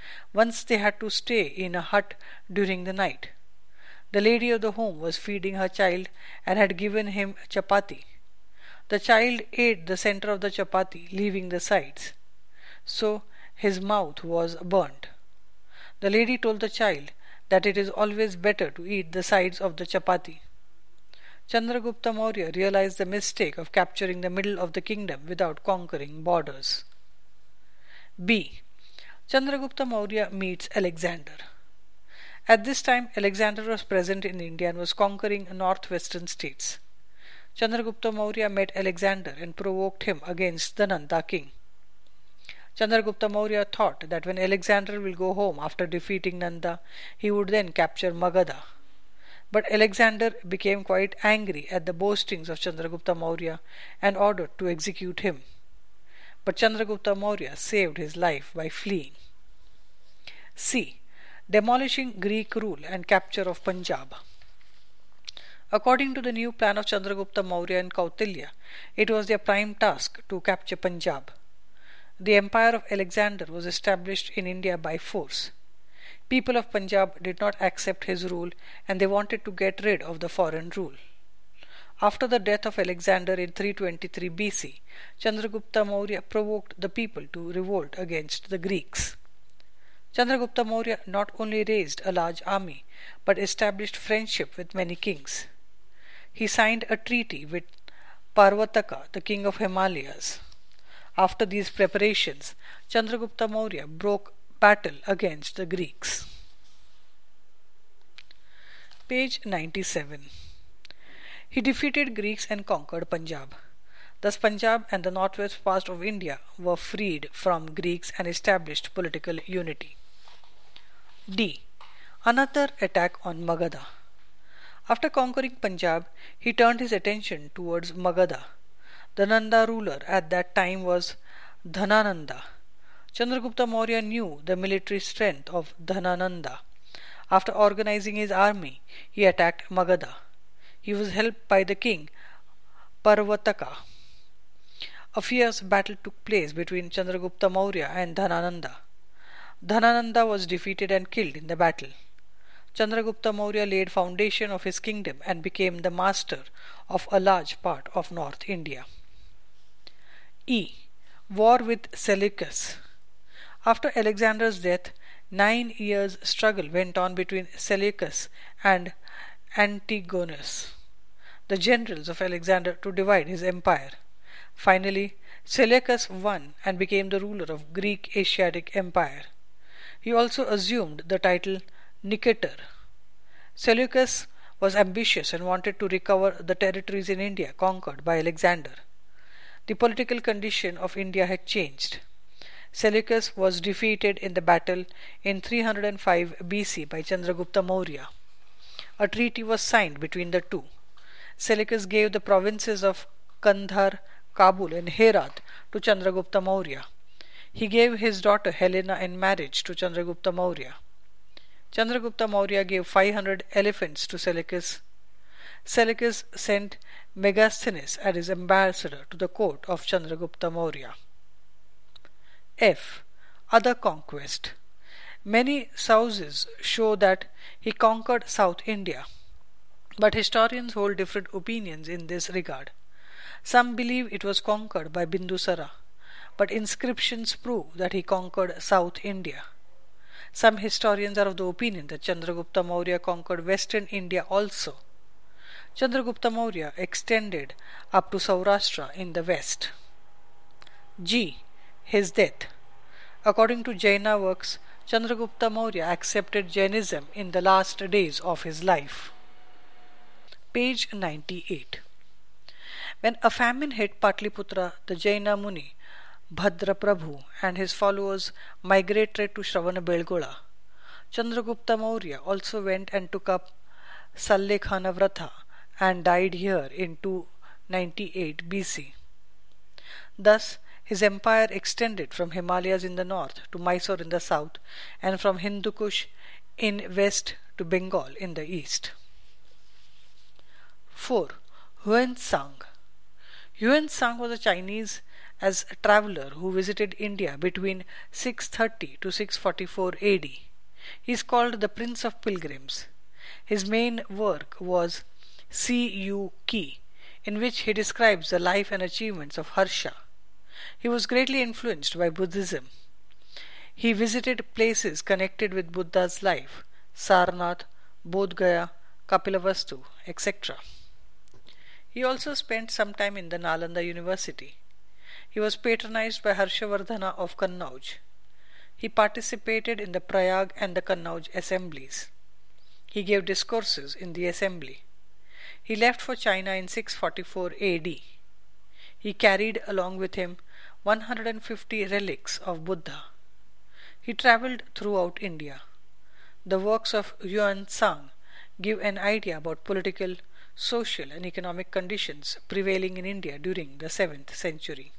Once they had to stay in a hut during the night. The lady of the home was feeding her child and had given him chapati. The child ate the center of the chapati, leaving the sides. So his mouth was burnt. The lady told the child that it is always better to eat the sides of the chapati. Chandragupta Maurya realized the mistake of capturing the middle of the kingdom without conquering borders. B. Chandragupta Maurya meets Alexander. At this time, Alexander was present in India and was conquering northwestern states. Chandragupta Maurya met Alexander and provoked him against the Nanda king. Chandragupta Maurya thought that when Alexander will go home after defeating Nanda, he would then capture Magadha. But Alexander became quite angry at the boastings of Chandragupta Maurya and ordered to execute him. But Chandragupta Maurya saved his life by fleeing. C. Demolishing Greek rule and capture of Punjab. According to the new plan of Chandragupta Maurya and Kautilya, it was their prime task to capture Punjab. The empire of Alexander was established in India by force. People of Punjab did not accept his rule and they wanted to get rid of the foreign rule. After the death of Alexander in three twenty-three B C, Chandragupta Maurya provoked the people to revolt against the Greeks. Chandragupta Maurya not only raised a large army but established friendship with many kings. He signed a treaty with Parvataka, the king of Himalayas. After these preparations, Chandragupta Maurya broke battle against the Greeks. Page ninety-seven. He defeated Greeks and conquered Punjab. Thus Punjab and the northwest part of India were freed from Greeks and established political unity. D. Another attack on Magadha. After conquering Punjab, he turned his attention towards Magadha. The Nanda ruler at that time was Dhanananda. Chandragupta Maurya knew the military strength of Dhanananda. After organizing his army, he attacked Magadha. He was helped by the king Parvataka. A fierce battle took place between Chandragupta Maurya and Dhanananda. Dhanananda was defeated and killed in the battle. Chandragupta Maurya laid foundation of his kingdom and became the master of a large part of North India. E. War with Seleucus. After Alexander's death, nine years' struggle went on between Seleucus and Antigonus, the generals of Alexander, to divide his empire. Finally, Seleucus won and became the ruler of Greek Asiatic Empire. He also assumed the title Nicator. Seleucus was ambitious and wanted to recover the territories in India conquered by Alexander. The political condition of India had changed. Seleucus was defeated in the battle in three hundred five B C by Chandragupta Maurya. A treaty was signed between the two. Seleucus gave the provinces of Kandhar, Kabul and Herat to Chandragupta Maurya. He gave his daughter Helena in marriage to Chandragupta Maurya. Chandragupta Maurya gave five hundred elephants to Seleucus. Seleucus sent Megasthenes as his ambassador to the court of Chandragupta Maurya. F. Other conquest. Many sources show that he conquered South India, but historians hold different opinions in this regard. Some believe it was conquered by Bindusara, but inscriptions prove that he conquered South India. Some historians are of the opinion that Chandragupta Maurya conquered Western India also. Chandragupta Maurya extended up to Saurashtra in the west. G. His death. According to Jaina works, Chandragupta Maurya accepted Jainism in the last days of his life. Page ninety-eight. When a famine hit Patliputra, the Jaina Muni Bhadra Prabhu and his followers migrated to Shravanabelgola. Chandragupta Maurya also went and took up Sallekhana Vratha and died here in two ninety-eight B C. Thus, his empire extended from Himalayas in the north to Mysore in the south and from Hindu Kush in west to Bengal in the east. four. Huan Sang. Yuan Sang was a Chinese as a traveler who visited India between six thirty to six forty-four A D. He is called the Prince of Pilgrims. His main work was See You Ki, in which he describes the life and achievements of Harsha. He was greatly influenced by Buddhism. He visited places connected with Buddha's life, Sarnath, Bodh Gaya, Kapilavastu, et cetera. He also spent some time in the Nalanda University. He was patronized by Harshavardhana of Kannauj. He participated in the Prayag and the Kannauj assemblies. He gave discourses in the assembly. He left for China in six forty-four A D. He carried along with him one hundred fifty relics of Buddha. He travelled throughout India. The works of Yuan Sang give an idea about political, social and economic conditions prevailing in India during the seventh century.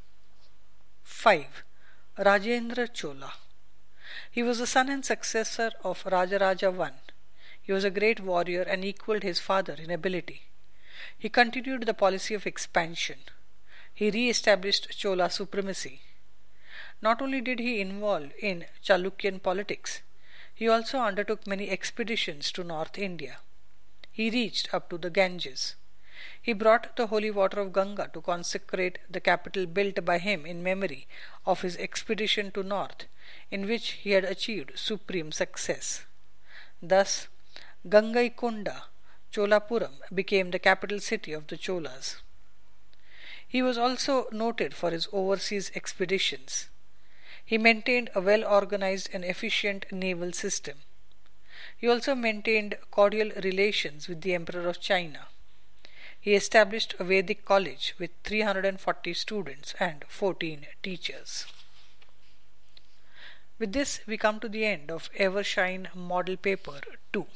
five. Rajendra Chola. He was the son and successor of Rajaraja the First. He was a great warrior and equalled his father in ability. He continued the policy of expansion. He re-established Chola supremacy. Not only did he involve in Chalukyan politics, he also undertook many expeditions to North India. He reached up to the Ganges. He brought the holy water of Ganga to consecrate the capital built by him in memory of his expedition to North, in which he had achieved supreme success. Thus, Gangaikonda, Cholapuram, became the capital city of the Cholas. He was also noted for his overseas expeditions. He maintained a well-organized and efficient naval system. He also maintained cordial relations with the Emperor of China. He established a Vedic college with three hundred forty students and fourteen teachers. With this, we come to the end of Evershine Model Paper two.